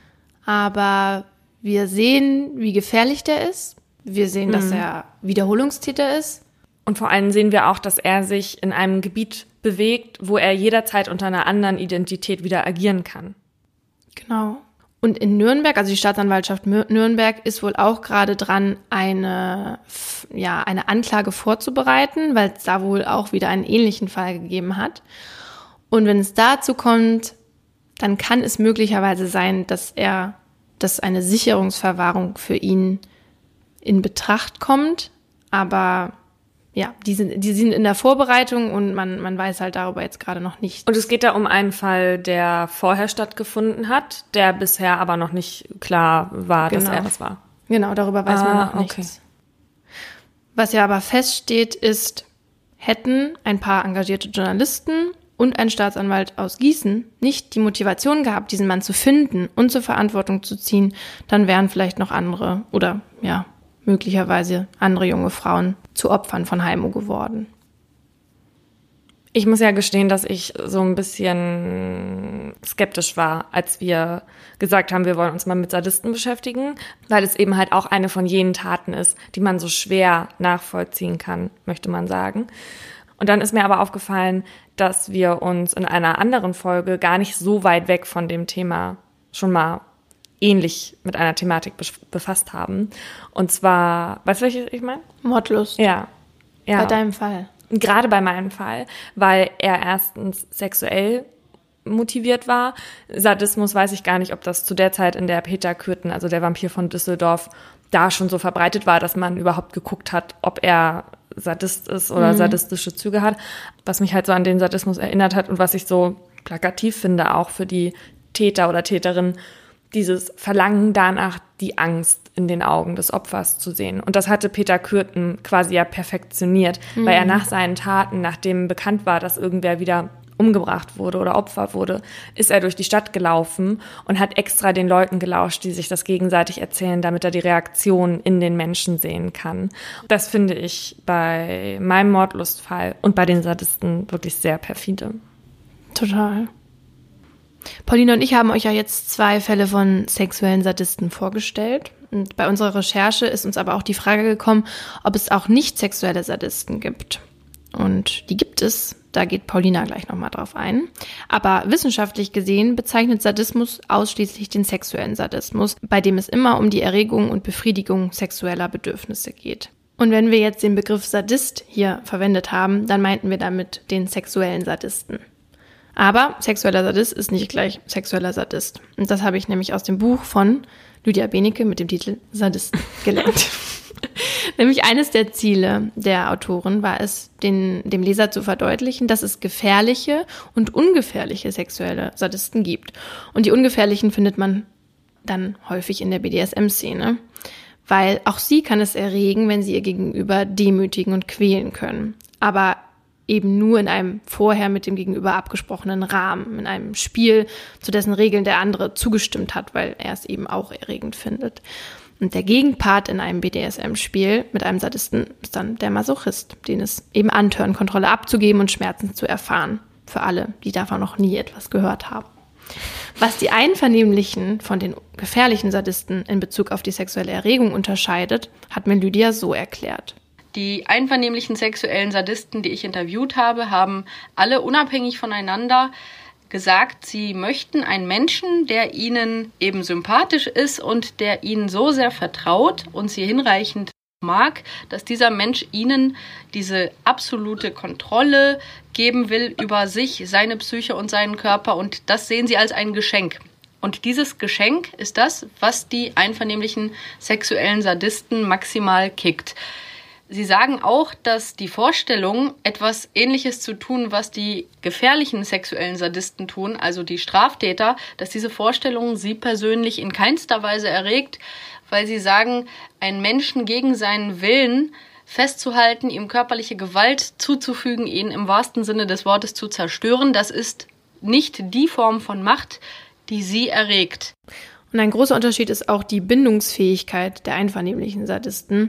Aber wir sehen, wie gefährlich der ist. Wir sehen, dass Mhm. er Wiederholungstäter ist. Und vor allem sehen wir auch, dass er sich in einem Gebiet bewegt, wo er jederzeit unter einer anderen Identität wieder agieren kann. Genau. Und in Nürnberg, also die Staatsanwaltschaft Nürnberg, ist wohl auch gerade dran, eine, ja, eine Anklage vorzubereiten, weil es da wohl auch wieder einen ähnlichen Fall gegeben hat. Und wenn es dazu kommt, dann kann es möglicherweise sein, dass er, dass eine Sicherungsverwahrung für ihn in Betracht kommt. Aber ja, die sind, die sind in der Vorbereitung und man, man weiß halt darüber jetzt gerade noch nichts. Und es geht da um einen Fall, der vorher stattgefunden hat, der bisher aber noch nicht klar war, dass Genau. er das war. Genau, darüber weiß Ah, man noch okay. nichts. Was ja aber feststeht, ist, hätten ein paar engagierte Journalisten und ein Staatsanwalt aus Gießen nicht die Motivation gehabt, diesen Mann zu finden und zur Verantwortung zu ziehen, dann wären vielleicht noch andere oder ja, möglicherweise andere junge Frauen zu Opfern von Heimo geworden. Ich muss ja gestehen, dass ich so ein bisschen skeptisch war, als wir gesagt haben, wir wollen uns mal mit Sadisten beschäftigen, weil es eben halt auch eine von jenen Taten ist, die man so schwer nachvollziehen kann, möchte man sagen. Und dann ist mir aber aufgefallen, dass wir uns in einer anderen Folge gar nicht so weit weg von dem Thema schon mal ähnlich mit einer Thematik befasst haben. Und zwar, weißt du, welche ich meine? Mordlust. Ja. ja. Bei deinem Fall. Gerade bei meinem Fall, weil er erstens sexuell motiviert war. Sadismus weiß ich gar nicht, ob das zu der Zeit, in der Peter Kürten, also der Vampir von Düsseldorf, da schon so verbreitet war, dass man überhaupt geguckt hat, ob er Sadist ist oder mhm. sadistische Züge hat. Was mich halt so an den Sadismus erinnert hat und was ich so plakativ finde, auch für die Täter oder Täterin, dieses Verlangen danach, die Angst in den Augen des Opfers zu sehen. Und das hatte Peter Kürten quasi ja perfektioniert, mhm. weil er nach seinen Taten, nachdem bekannt war, dass irgendwer wieder umgebracht wurde oder Opfer wurde, ist er durch die Stadt gelaufen und hat extra den Leuten gelauscht, die sich das gegenseitig erzählen, damit er die Reaktion in den Menschen sehen kann. Das finde ich bei meinem Mordlustfall und bei den Sadisten wirklich sehr perfide. Total. Pauline und ich haben euch ja jetzt zwei Fälle von sexuellen Sadisten vorgestellt. Und bei unserer Recherche ist uns aber auch die Frage gekommen, ob es auch nicht sexuelle Sadisten gibt. Und die gibt es, da geht Paulina gleich nochmal drauf ein. Aber wissenschaftlich gesehen bezeichnet Sadismus ausschließlich den sexuellen Sadismus, bei dem es immer um die Erregung und Befriedigung sexueller Bedürfnisse geht. Und wenn wir jetzt den Begriff Sadist hier verwendet haben, dann meinten wir damit den sexuellen Sadisten. Aber sexueller Sadist ist nicht gleich sexueller Sadist. Und das habe ich nämlich aus dem Buch von Lydia Benecke mit dem Titel Sadisten gelernt. Nämlich eines der Ziele der Autorin war es, den, dem Leser zu verdeutlichen, dass es gefährliche und ungefährliche sexuelle Sadisten gibt. Und die ungefährlichen findet man dann häufig in der B D S M-Szene. Weil auch sie kann es erregen, wenn sie ihr Gegenüber demütigen und quälen können. Aber eben nur in einem vorher mit dem Gegenüber abgesprochenen Rahmen, in einem Spiel, zu dessen Regeln der andere zugestimmt hat, weil er es eben auch erregend findet. Und der Gegenpart in einem B D S M-Spiel mit einem Sadisten ist dann der Masochist, den es eben antört, Kontrolle abzugeben und Schmerzen zu erfahren. Für alle, die davon noch nie etwas gehört haben. Was die einvernehmlichen von den gefährlichen Sadisten in Bezug auf die sexuelle Erregung unterscheidet, hat mir Lydia so erklärt. Die einvernehmlichen sexuellen Sadisten, die ich interviewt habe, haben alle unabhängig voneinander gesagt, sie möchten einen Menschen, der ihnen eben sympathisch ist und der ihnen so sehr vertraut und sie hinreichend mag, dass dieser Mensch ihnen diese absolute Kontrolle geben will über sich, seine Psyche und seinen Körper, und das sehen sie als ein Geschenk. Und dieses Geschenk ist das, was die einvernehmlichen sexuellen Sadisten maximal kickt. Sie sagen auch, dass die Vorstellung, etwas Ähnliches zu tun, was die gefährlichen sexuellen Sadisten tun, also die Straftäter, dass diese Vorstellung sie persönlich in keinster Weise erregt, weil sie sagen, einen Menschen gegen seinen Willen festzuhalten, ihm körperliche Gewalt zuzufügen, ihn im wahrsten Sinne des Wortes zu zerstören, das ist nicht die Form von Macht, die sie erregt. Und ein großer Unterschied ist auch die Bindungsfähigkeit der einvernehmlichen Sadisten.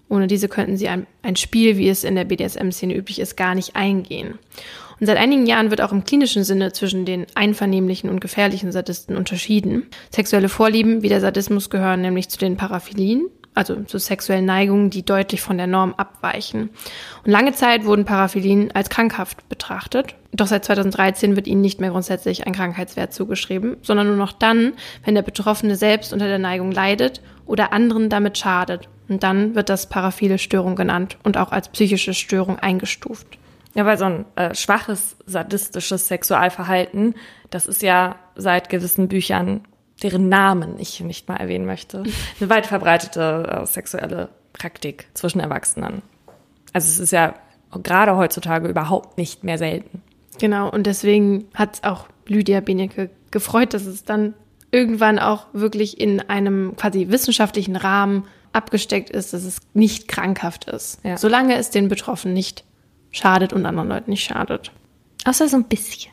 Ohne diese könnten sie ein, ein Spiel, wie es in der B D S M-Szene üblich ist, gar nicht eingehen. Und seit einigen Jahren wird auch im klinischen Sinne zwischen den einvernehmlichen und gefährlichen Sadisten unterschieden. Sexuelle Vorlieben wie der Sadismus gehören nämlich zu den Paraphilien, also zu sexuellen Neigungen, die deutlich von der Norm abweichen. Und lange Zeit wurden Paraphilien als krankhaft betrachtet. Doch seit zweitausenddreizehn wird ihnen nicht mehr grundsätzlich ein Krankheitswert zugeschrieben, sondern nur noch dann, wenn der Betroffene selbst unter der Neigung leidet oder anderen damit schadet. Und dann wird das paraphile Störung genannt und auch als psychische Störung eingestuft. Ja, weil so ein äh, schwaches, sadistisches Sexualverhalten, das ist ja seit gewissen Büchern, deren Namen ich nicht mal erwähnen möchte, eine weit verbreitete äh, sexuelle Praktik zwischen Erwachsenen. Also es ist ja gerade heutzutage überhaupt nicht mehr selten. Genau, und deswegen hat es auch Lydia Benecke gefreut, dass es dann irgendwann auch wirklich in einem quasi wissenschaftlichen Rahmen abgesteckt ist, dass es nicht krankhaft ist. Ja. Solange es den Betroffenen nicht schadet und anderen Leuten nicht schadet. Außer so ein bisschen.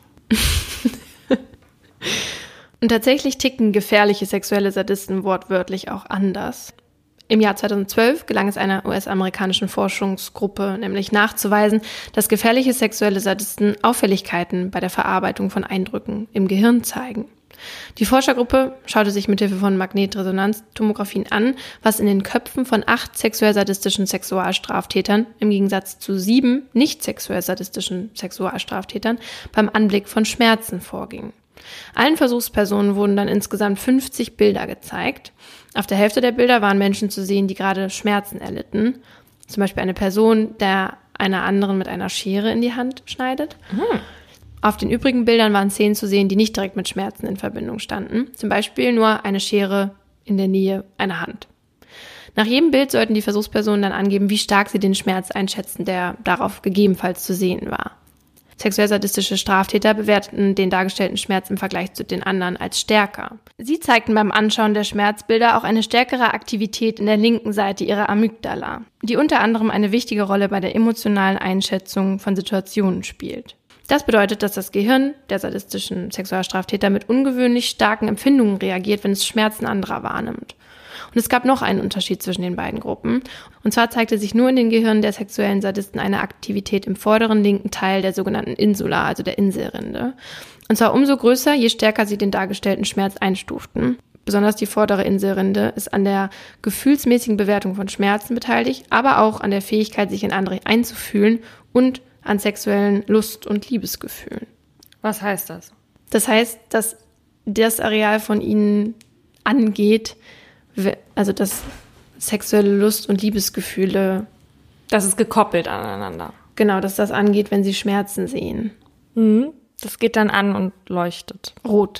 Und tatsächlich ticken gefährliche sexuelle Sadisten wortwörtlich auch anders. Im Jahr zweitausendzwölf gelang es einer U S-amerikanischen Forschungsgruppe nämlich nachzuweisen, dass gefährliche sexuelle Sadisten Auffälligkeiten bei der Verarbeitung von Eindrücken im Gehirn zeigen. Die Forschergruppe schaute sich mithilfe von Magnetresonanztomographien an, was in den Köpfen von acht sexuell-sadistischen Sexualstraftätern im Gegensatz zu sieben nicht sexuell-sadistischen Sexualstraftätern beim Anblick von Schmerzen vorging. Allen Versuchspersonen wurden dann insgesamt fünfzig Bilder gezeigt. Auf der Hälfte der Bilder waren Menschen zu sehen, die gerade Schmerzen erlitten. Zum Beispiel eine Person, der einer anderen mit einer Schere in die Hand schneidet. Mhm. Auf den übrigen Bildern waren Szenen zu sehen, die nicht direkt mit Schmerzen in Verbindung standen. Zum Beispiel nur eine Schere in der Nähe einer Hand. Nach jedem Bild sollten die Versuchspersonen dann angeben, wie stark sie den Schmerz einschätzen, der darauf gegebenenfalls zu sehen war. Sexuell-sadistische Straftäter bewerteten den dargestellten Schmerz im Vergleich zu den anderen als stärker. Sie zeigten beim Anschauen der Schmerzbilder auch eine stärkere Aktivität in der linken Seite ihrer Amygdala, die unter anderem eine wichtige Rolle bei der emotionalen Einschätzung von Situationen spielt. Das bedeutet, dass das Gehirn der sadistischen Sexualstraftäter mit ungewöhnlich starken Empfindungen reagiert, wenn es Schmerzen anderer wahrnimmt. Und es gab noch einen Unterschied zwischen den beiden Gruppen. Und zwar zeigte sich nur in den Gehirnen der sexuellen Sadisten eine Aktivität im vorderen linken Teil der sogenannten Insula, also der Inselrinde. Und zwar umso größer, je stärker sie den dargestellten Schmerz einstuften. Besonders die vordere Inselrinde ist an der gefühlsmäßigen Bewertung von Schmerzen beteiligt, aber auch an der Fähigkeit, sich in andere einzufühlen und an sexuellen Lust- und Liebesgefühlen. Was heißt das? Das heißt, dass das Areal von ihnen angeht, also dass sexuelle Lust- und Liebesgefühle... Das ist gekoppelt aneinander. Genau, dass das angeht, wenn sie Schmerzen sehen. Mhm. Das geht dann an und leuchtet. Rot.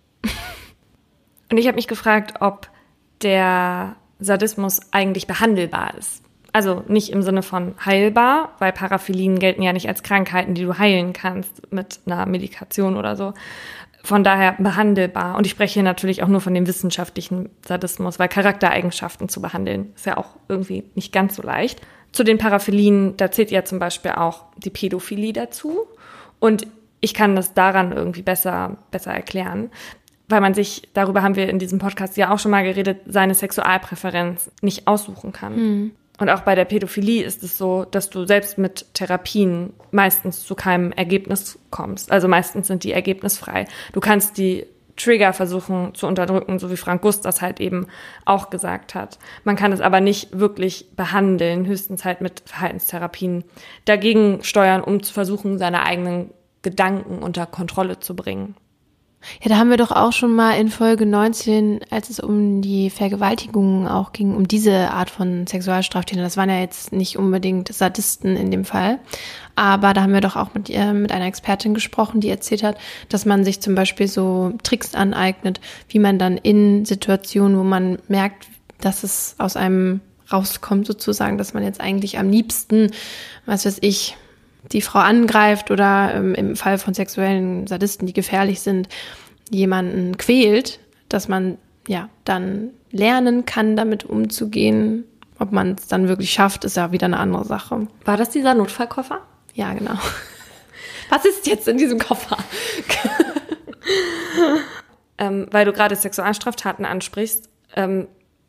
Und ich habe mich gefragt, ob der Sadismus eigentlich behandelbar ist. Also nicht im Sinne von heilbar, weil Paraphilien gelten ja nicht als Krankheiten, die du heilen kannst mit einer Medikation oder so. Von daher behandelbar. Und ich spreche hier natürlich auch nur von dem wissenschaftlichen Sadismus, weil Charaktereigenschaften zu behandeln ist ja auch irgendwie nicht ganz so leicht. Zu den Paraphilien, da zählt ja zum Beispiel auch die Pädophilie dazu. Und ich kann das daran irgendwie besser, besser erklären, weil man sich, darüber haben wir in diesem Podcast ja auch schon mal geredet, seine Sexualpräferenz nicht aussuchen kann. Mhm. Und auch bei der Pädophilie ist es so, dass du selbst mit Therapien meistens zu keinem Ergebnis kommst. Also meistens sind die ergebnisfrei. Du kannst die Trigger versuchen zu unterdrücken, so wie Frank Gust das halt eben auch gesagt hat. Man kann es aber nicht wirklich behandeln, höchstens halt mit Verhaltenstherapien dagegen steuern, um zu versuchen, seine eigenen Gedanken unter Kontrolle zu bringen. Ja, da haben wir doch auch schon mal in Folge neunzehn, als es um die Vergewaltigungen auch ging, um diese Art von Sexualstraftätern. Das waren ja jetzt nicht unbedingt Sadisten in dem Fall. Aber da haben wir doch auch mit, äh, mit einer Expertin gesprochen, die erzählt hat, dass man sich zum Beispiel so Tricks aneignet, wie man dann in Situationen, wo man merkt, dass es aus einem rauskommt sozusagen, dass man jetzt eigentlich am liebsten, was weiß ich, die Frau angreift oder ähm, im Fall von sexuellen Sadisten, die gefährlich sind, jemanden quält, dass man ja dann lernen kann, damit umzugehen. Ob man es dann wirklich schafft, ist ja wieder eine andere Sache. War das dieser Notfallkoffer? Ja, genau. Was ist jetzt in diesem Koffer? ähm, weil du gerade Sexualstraftaten ansprichst, ähm,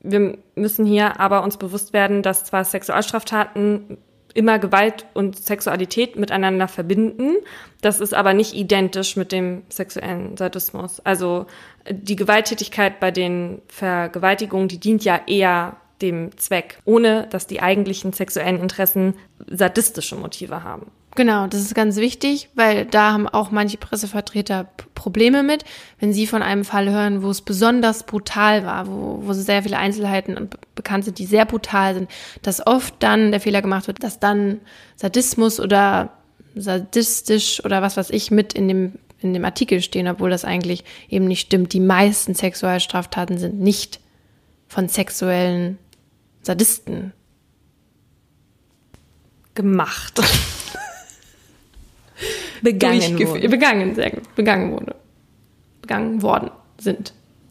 Wir müssen hier aber uns bewusst werden, dass zwar Sexualstraftaten immer Gewalt und Sexualität miteinander verbinden, das ist aber nicht identisch mit dem sexuellen Sadismus. Also die Gewalttätigkeit bei den Vergewaltigungen, die dient ja eher dem Zweck, ohne dass die eigentlichen sexuellen Interessen sadistische Motive haben. Genau, das ist ganz wichtig, weil da haben auch manche Pressevertreter P- Probleme mit, wenn sie von einem Fall hören, wo es besonders brutal war, wo, wo sehr viele Einzelheiten und be- bekannt sind, die sehr brutal sind, dass oft dann der Fehler gemacht wird, dass dann Sadismus oder sadistisch oder was weiß ich mit in dem, in dem Artikel stehen, obwohl das eigentlich eben nicht stimmt. Die meisten Sexualstraftaten sind nicht von sexuellen Sadisten gemacht. begangen wurde. Begangen, sehr gut. Begangen wurde. Begangen worden sind.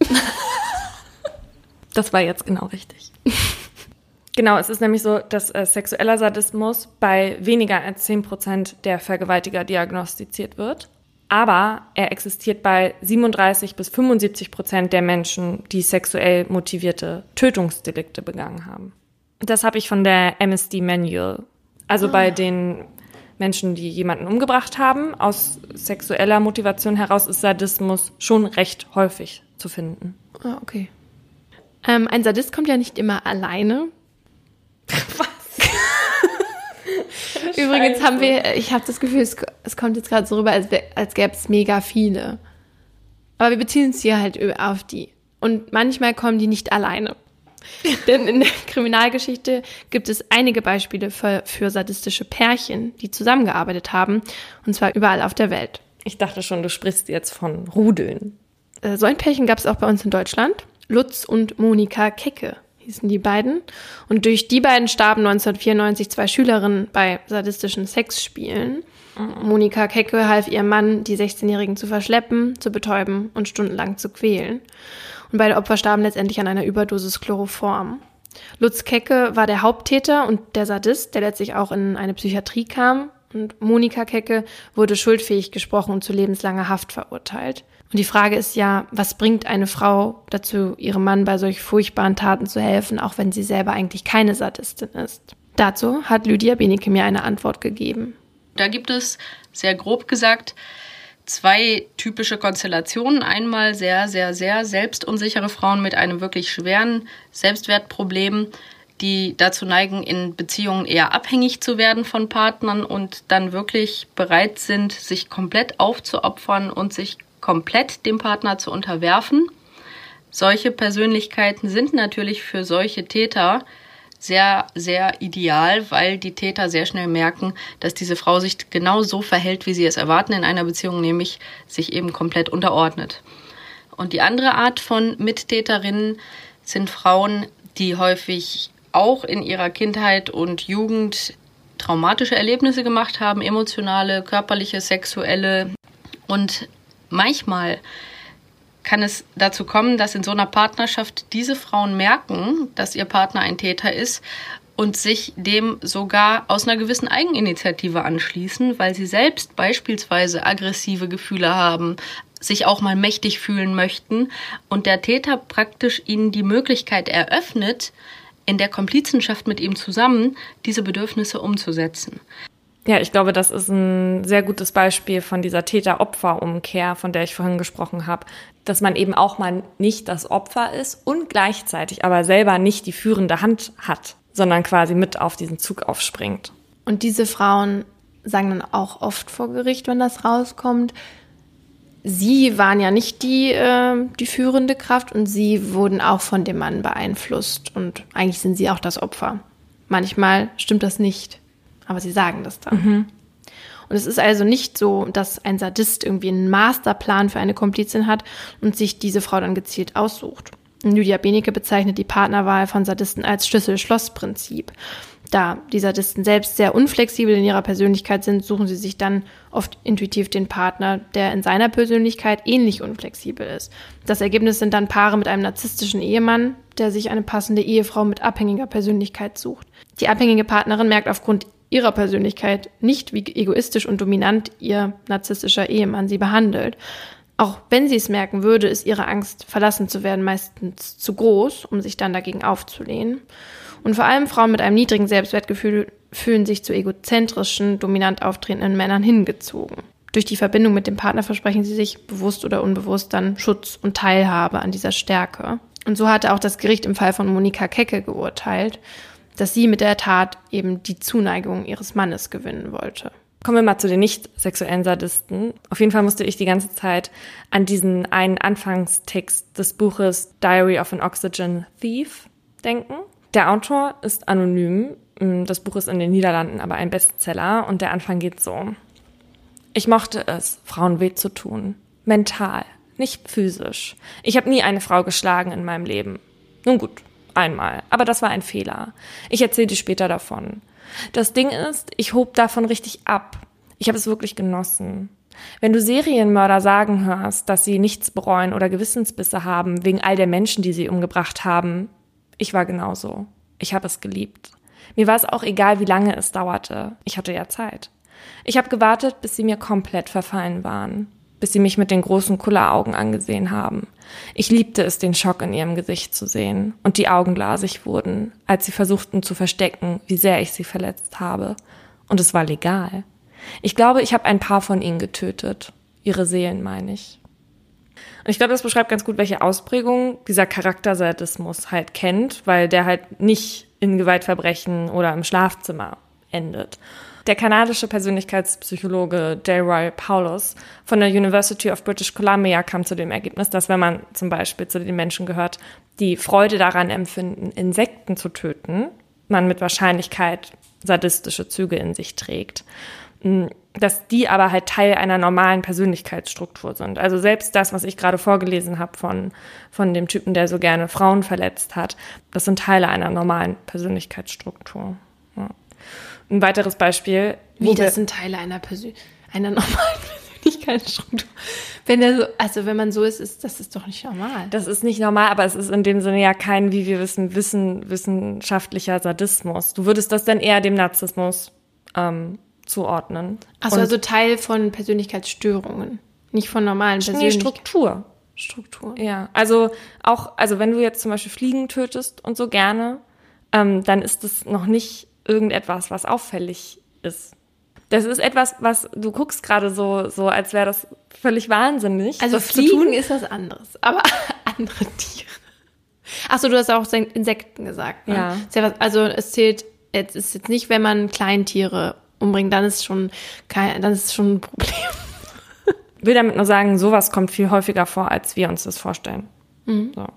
Das war jetzt genau richtig. Genau, es ist nämlich so, dass äh, sexueller Sadismus bei weniger als zehn Prozent der Vergewaltiger diagnostiziert wird. Aber er existiert bei siebenunddreißig bis fünfundsiebzig Prozent der Menschen, die sexuell motivierte Tötungsdelikte begangen haben. Das habe ich von der Amnesty Manual. Also ah. bei den Menschen, die jemanden umgebracht haben, aus sexueller Motivation heraus ist Sadismus schon recht häufig zu finden. Ah, okay. Ähm, ein Sadist kommt ja nicht immer alleine. Was? Übrigens haben wir, ich habe das Gefühl, es, es kommt jetzt gerade so rüber, als, als gäbe es mega viele. Aber wir beziehen uns hier halt auf die. Und manchmal kommen die nicht alleine. Denn in der Kriminalgeschichte gibt es einige Beispiele für, für sadistische Pärchen, die zusammengearbeitet haben, und zwar überall auf der Welt. Ich dachte schon, du sprichst jetzt von Rudeln. Äh, so ein Pärchen gab es auch bei uns in Deutschland. Lutz und Monika Kecke hießen die beiden. Und durch die beiden starben neunzehnhundertvierundneunzig zwei Schülerinnen bei sadistischen Sexspielen. Mhm. Monika Kecke half ihrem Mann, die sechzehnjährigen zu verschleppen, zu betäuben und stundenlang zu quälen. Und beide Opfer starben letztendlich an einer Überdosis Chloroform. Lutz Kecke war der Haupttäter und der Sadist, der letztlich auch in eine Psychiatrie kam. Und Monika Kecke wurde schuldfähig gesprochen und zu lebenslanger Haft verurteilt. Und die Frage ist ja, was bringt eine Frau dazu, ihrem Mann bei solch furchtbaren Taten zu helfen, auch wenn sie selber eigentlich keine Sadistin ist? Dazu hat Lydia Benecke mir eine Antwort gegeben. Da gibt es, sehr grob gesagt, zwei typische Konstellationen. Einmal sehr, sehr, sehr selbstunsichere Frauen mit einem wirklich schweren Selbstwertproblem, die dazu neigen, in Beziehungen eher abhängig zu werden von Partnern und dann wirklich bereit sind, sich komplett aufzuopfern und sich komplett dem Partner zu unterwerfen. Solche Persönlichkeiten sind natürlich für solche Täter sehr, sehr ideal, weil die Täter sehr schnell merken, dass diese Frau sich genau so verhält, wie sie es erwarten in einer Beziehung, nämlich sich eben komplett unterordnet. Und die andere Art von Mittäterinnen sind Frauen, die häufig auch in ihrer Kindheit und Jugend traumatische Erlebnisse gemacht haben, emotionale, körperliche, sexuelle. Und manchmal kann es dazu kommen, dass in so einer Partnerschaft diese Frauen merken, dass ihr Partner ein Täter ist und sich dem sogar aus einer gewissen Eigeninitiative anschließen, weil sie selbst beispielsweise aggressive Gefühle haben, sich auch mal mächtig fühlen möchten und der Täter praktisch ihnen die Möglichkeit eröffnet, in der Komplizenschaft mit ihm zusammen diese Bedürfnisse umzusetzen. Ja, ich glaube, das ist ein sehr gutes Beispiel von dieser Täter-Opfer-Umkehr, von der ich vorhin gesprochen habe, dass man eben auch mal nicht das Opfer ist und gleichzeitig aber selber nicht die führende Hand hat, sondern quasi mit auf diesen Zug aufspringt. Und diese Frauen sagen dann auch oft vor Gericht, wenn das rauskommt, sie waren ja nicht die, äh, die führende Kraft und sie wurden auch von dem Mann beeinflusst und eigentlich sind sie auch das Opfer. Manchmal stimmt das nicht. Aber sie sagen das dann. Mhm. Und es ist also nicht so, dass ein Sadist irgendwie einen Masterplan für eine Komplizin hat und sich diese Frau dann gezielt aussucht. Lydia Benecke bezeichnet die Partnerwahl von Sadisten als Schlüssel-Schloss-Prinzip. Da die Sadisten selbst sehr unflexibel in ihrer Persönlichkeit sind, suchen sie sich dann oft intuitiv den Partner, der in seiner Persönlichkeit ähnlich unflexibel ist. Das Ergebnis sind dann Paare mit einem narzisstischen Ehemann, der sich eine passende Ehefrau mit abhängiger Persönlichkeit sucht. Die abhängige Partnerin merkt aufgrund ihrer Persönlichkeit nicht, wie egoistisch und dominant ihr narzisstischer Ehemann sie behandelt. Auch wenn sie es merken würde, ist ihre Angst, verlassen zu werden, meistens zu groß, um sich dann dagegen aufzulehnen. Und vor allem Frauen mit einem niedrigen Selbstwertgefühl fühlen sich zu egozentrischen, dominant auftretenden Männern hingezogen. Durch die Verbindung mit dem Partner versprechen sie sich, bewusst oder unbewusst, dann Schutz und Teilhabe an dieser Stärke. Und so hatte auch das Gericht im Fall von Monika Kecke geurteilt, dass sie mit der Tat eben die Zuneigung ihres Mannes gewinnen wollte. Kommen wir mal zu den nicht sexuellen Sadisten. Auf jeden Fall musste ich die ganze Zeit an diesen einen Anfangstext des Buches Diary of an Oxygen Thief denken. Der Autor ist anonym. Das Buch ist in den Niederlanden aber ein Bestseller und der Anfang geht so. Ich mochte es, Frauen weh zu tun. Mental, nicht physisch. Ich habe nie eine Frau geschlagen in meinem Leben. Nun gut, einmal. Aber das war ein Fehler. Ich erzähle dir später davon. Das Ding ist, ich hob davon richtig ab. Ich habe es wirklich genossen. Wenn du Serienmörder sagen hörst, dass sie nichts bereuen oder Gewissensbisse haben, wegen all der Menschen, die sie umgebracht haben, ich war genauso. Ich habe es geliebt. Mir war es auch egal, wie lange es dauerte. Ich hatte ja Zeit. Ich habe gewartet, bis sie mir komplett verfallen waren. Bis sie mich mit den großen Kulleraugen angesehen haben. Ich liebte es, den Schock in ihrem Gesicht zu sehen und die Augen glasig wurden, als sie versuchten zu verstecken, wie sehr ich sie verletzt habe. Und es war legal. Ich glaube, ich habe ein paar von ihnen getötet. Ihre Seelen, meine ich. Und ich glaube, das beschreibt ganz gut, welche Ausprägung dieser Charaktersadismus halt kennt, weil der halt nicht in Gewaltverbrechen oder im Schlafzimmer endet. Der kanadische Persönlichkeitspsychologe Delroy Paulus von der University of British Columbia kam zu dem Ergebnis, dass wenn man zum Beispiel zu den Menschen gehört, die Freude daran empfinden, Insekten zu töten, man mit Wahrscheinlichkeit sadistische Züge in sich trägt. Dass die aber halt Teil einer normalen Persönlichkeitsstruktur sind. Also selbst das, was ich gerade vorgelesen habe von, von dem Typen, der so gerne Frauen verletzt hat, das sind Teile einer normalen Persönlichkeitsstruktur. Ja. Ein weiteres Beispiel. Wie, das sind Teile einer, Persön- einer normalen Persönlichkeitsstruktur? Wenn der so, also wenn man so ist, ist, das ist doch nicht normal. Das ist nicht normal, aber es ist in dem Sinne ja kein, wie wir wissen, wissen wissenschaftlicher Sadismus. Du würdest das dann eher dem Narzissmus ähm, zuordnen. Achso, also Teil von Persönlichkeitsstörungen, nicht von normalen Persönlichkeiten. Nee, Struktur. Struktur. Ja, also auch, also wenn du jetzt zum Beispiel Fliegen tötest und so gerne, ähm, dann ist das noch nicht irgendetwas, was auffällig ist. Das ist etwas, was du guckst gerade so, so als wäre das völlig wahnsinnig. Also das Fliegen zu tun. ist was anderes, aber andere Tiere. Achso, du hast auch Insekten gesagt. Ne? Ja. Ist ja was, also es zählt, jetzt ist jetzt nicht, wenn man Kleintiere umbringt, dann ist schon kein, dann ist schon ein Problem. Ich will damit nur sagen, sowas kommt viel häufiger vor, als wir uns das vorstellen. Mhm. So.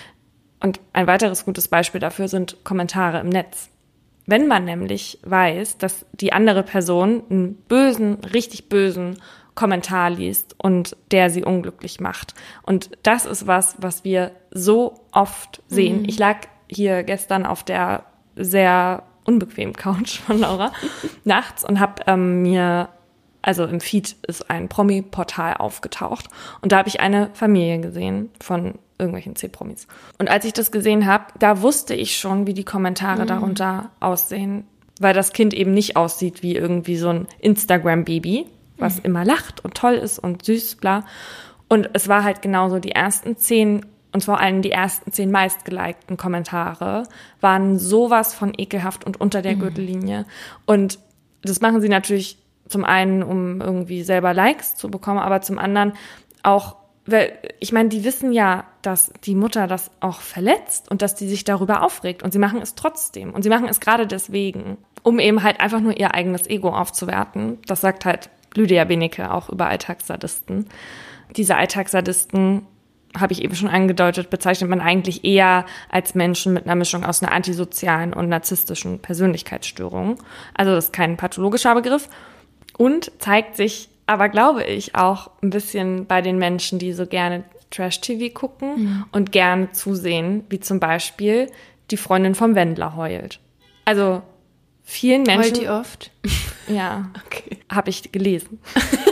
Und ein weiteres gutes Beispiel dafür sind Kommentare im Netz. Wenn man nämlich weiß, dass die andere Person einen bösen, richtig bösen Kommentar liest und der sie unglücklich macht. Und das ist was, was wir so oft sehen. Mhm. Ich lag hier gestern auf der sehr unbequemen Couch von Laura nachts und habe ähm, mir, also im Feed ist ein Promi-Portal aufgetaucht und da habe ich eine Familie gesehen von irgendwelchen C-Promis. Und als ich das gesehen habe, da wusste ich schon, wie die Kommentare mhm. darunter aussehen, weil das Kind eben nicht aussieht wie irgendwie so ein Instagram-Baby, was mhm. immer lacht und toll ist und süß, bla. Und es war halt genauso, die ersten zehn, und vor allem die ersten zehn meistgelikten Kommentare waren sowas von ekelhaft und unter der mhm. Gürtellinie. Und das machen sie natürlich zum einen, um irgendwie selber Likes zu bekommen, aber zum anderen auch, weil ich meine, die wissen ja, dass die Mutter das auch verletzt und dass die sich darüber aufregt. Und sie machen es trotzdem. Und sie machen es gerade deswegen, um eben halt einfach nur ihr eigenes Ego aufzuwerten. Das sagt halt Lydia Benecke auch über Alltagssadisten. Diese Alltagssadisten, habe ich eben schon angedeutet, bezeichnet man eigentlich eher als Menschen mit einer Mischung aus einer antisozialen und narzisstischen Persönlichkeitsstörung. Also das ist kein pathologischer Begriff. Und zeigt sich aber, glaube ich, auch ein bisschen bei den Menschen, die so gerne Trash-T V gucken mhm. und gerne zusehen, wie zum Beispiel die Freundin vom Wendler heult. Also vielen Menschen... Heult die oft? Ja, okay. Habe ich gelesen.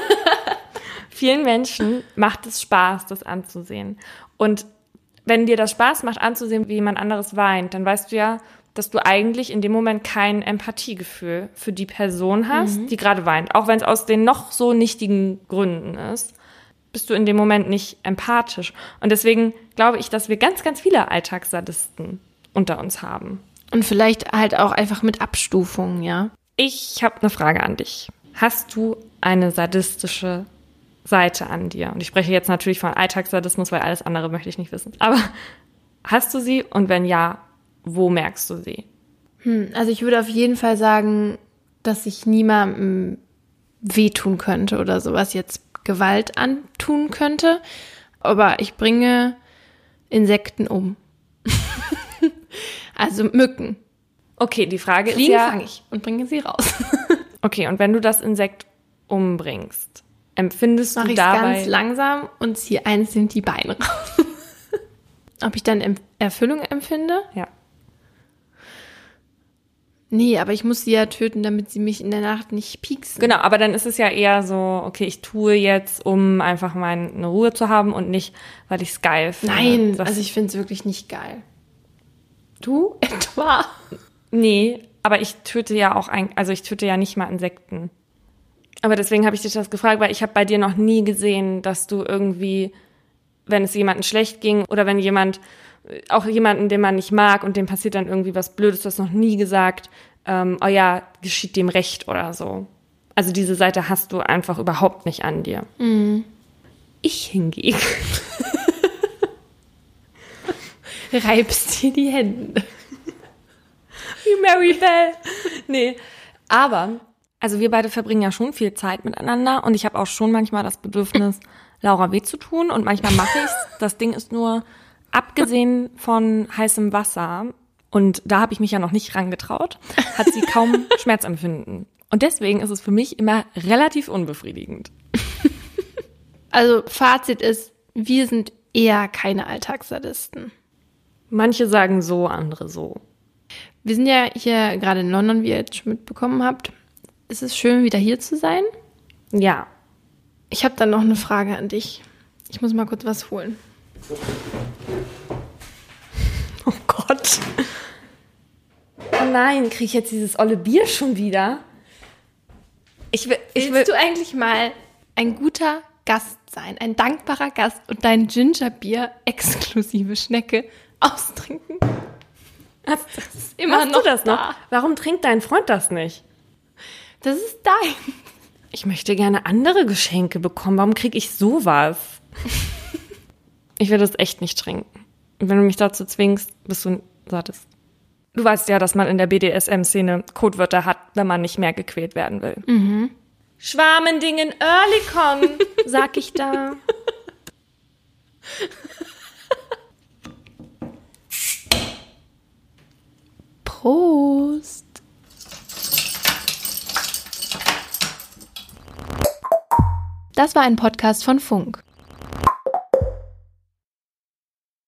Vielen Menschen macht es Spaß, das anzusehen. Und wenn dir das Spaß macht, anzusehen, wie jemand anderes weint, dann weißt du ja, dass du eigentlich in dem Moment kein Empathiegefühl für die Person hast, mhm. die gerade weint. Auch wenn es aus den noch so nichtigen Gründen ist, bist du in dem Moment nicht empathisch. Und deswegen glaube ich, dass wir ganz, ganz viele Alltagssadisten unter uns haben. Und vielleicht halt auch einfach mit Abstufungen, ja? Ich habe eine Frage an dich. Hast du eine sadistische Seite an dir? Und ich spreche jetzt natürlich von Alltagssadismus, weil alles andere möchte ich nicht wissen. Aber hast du sie? Und wenn ja, wo merkst du sie? Hm, also ich würde auf jeden Fall sagen, dass ich niemandem wehtun könnte oder sowas, jetzt Gewalt antun könnte. Aber ich bringe Insekten um. Also Mücken. Okay, die Frage Fliegen ist ja... fange ich und bringe sie raus. Okay, und wenn du das Insekt umbringst, empfindest Mach du ich's dabei... ganz langsam und ziehe einzeln die Beine raus. Ob ich dann Em- Erfüllung empfinde? Ja. Nee, aber ich muss sie ja töten, damit sie mich in der Nacht nicht pieksen. Genau, aber dann ist es ja eher so, okay, ich tue jetzt, um einfach meine Ruhe zu haben und nicht, weil ich es geil finde. Nein, Das- also ich finde es wirklich nicht geil. Du etwa? Nee, aber ich töte ja auch, ein, also ich töte ja nicht mal Insekten. Aber deswegen habe ich dich das gefragt, weil ich habe bei dir noch nie gesehen, dass du irgendwie, wenn es jemandem schlecht ging oder wenn jemand, auch jemanden, den man nicht mag und dem passiert dann irgendwie was Blödes, du hast noch nie gesagt, ähm, oh ja, geschieht dem Recht oder so. Also diese Seite hast du einfach überhaupt nicht an dir. Mhm. Ich hingegen. Reibst dir die Hände. Wie Mary Bell. Nee, aber, also wir beide verbringen ja schon viel Zeit miteinander und ich habe auch schon manchmal das Bedürfnis, Laura weh zu tun und manchmal mache ich's. Das Ding ist nur, abgesehen von heißem Wasser, und da habe ich mich ja noch nicht rangetraut, hat sie kaum Schmerzempfinden. Und deswegen ist es für mich immer relativ unbefriedigend. Also Fazit ist, wir sind eher keine Alltagssadisten. Manche sagen so, andere so. Wir sind ja hier gerade in London, wie ihr jetzt schon mitbekommen habt. Es ist schön, wieder hier zu sein. Ja. Ich habe dann noch eine Frage an dich. Ich muss mal kurz was holen. Oh Gott. Oh nein, kriege ich jetzt dieses olle Bier schon wieder? Ich will, ich will, Willst du eigentlich mal ein guter Gast sein, ein dankbarer Gast und dein Gingerbier exklusive Schnecke austrinken? hast, Das ist immer hast noch du das noch? da. Warum trinkt dein Freund das nicht? Das ist dein. Ich möchte gerne andere Geschenke bekommen. Warum kriege ich sowas? Ich will das echt nicht trinken. Und wenn du mich dazu zwingst, bist du sattest. Du weißt ja, dass man in der B D S M-Szene Codewörter hat, wenn man nicht mehr gequält werden will. Mhm. Schwarmendingen Earlycon, sag ich da. Prost. Das war ein Podcast von Funk.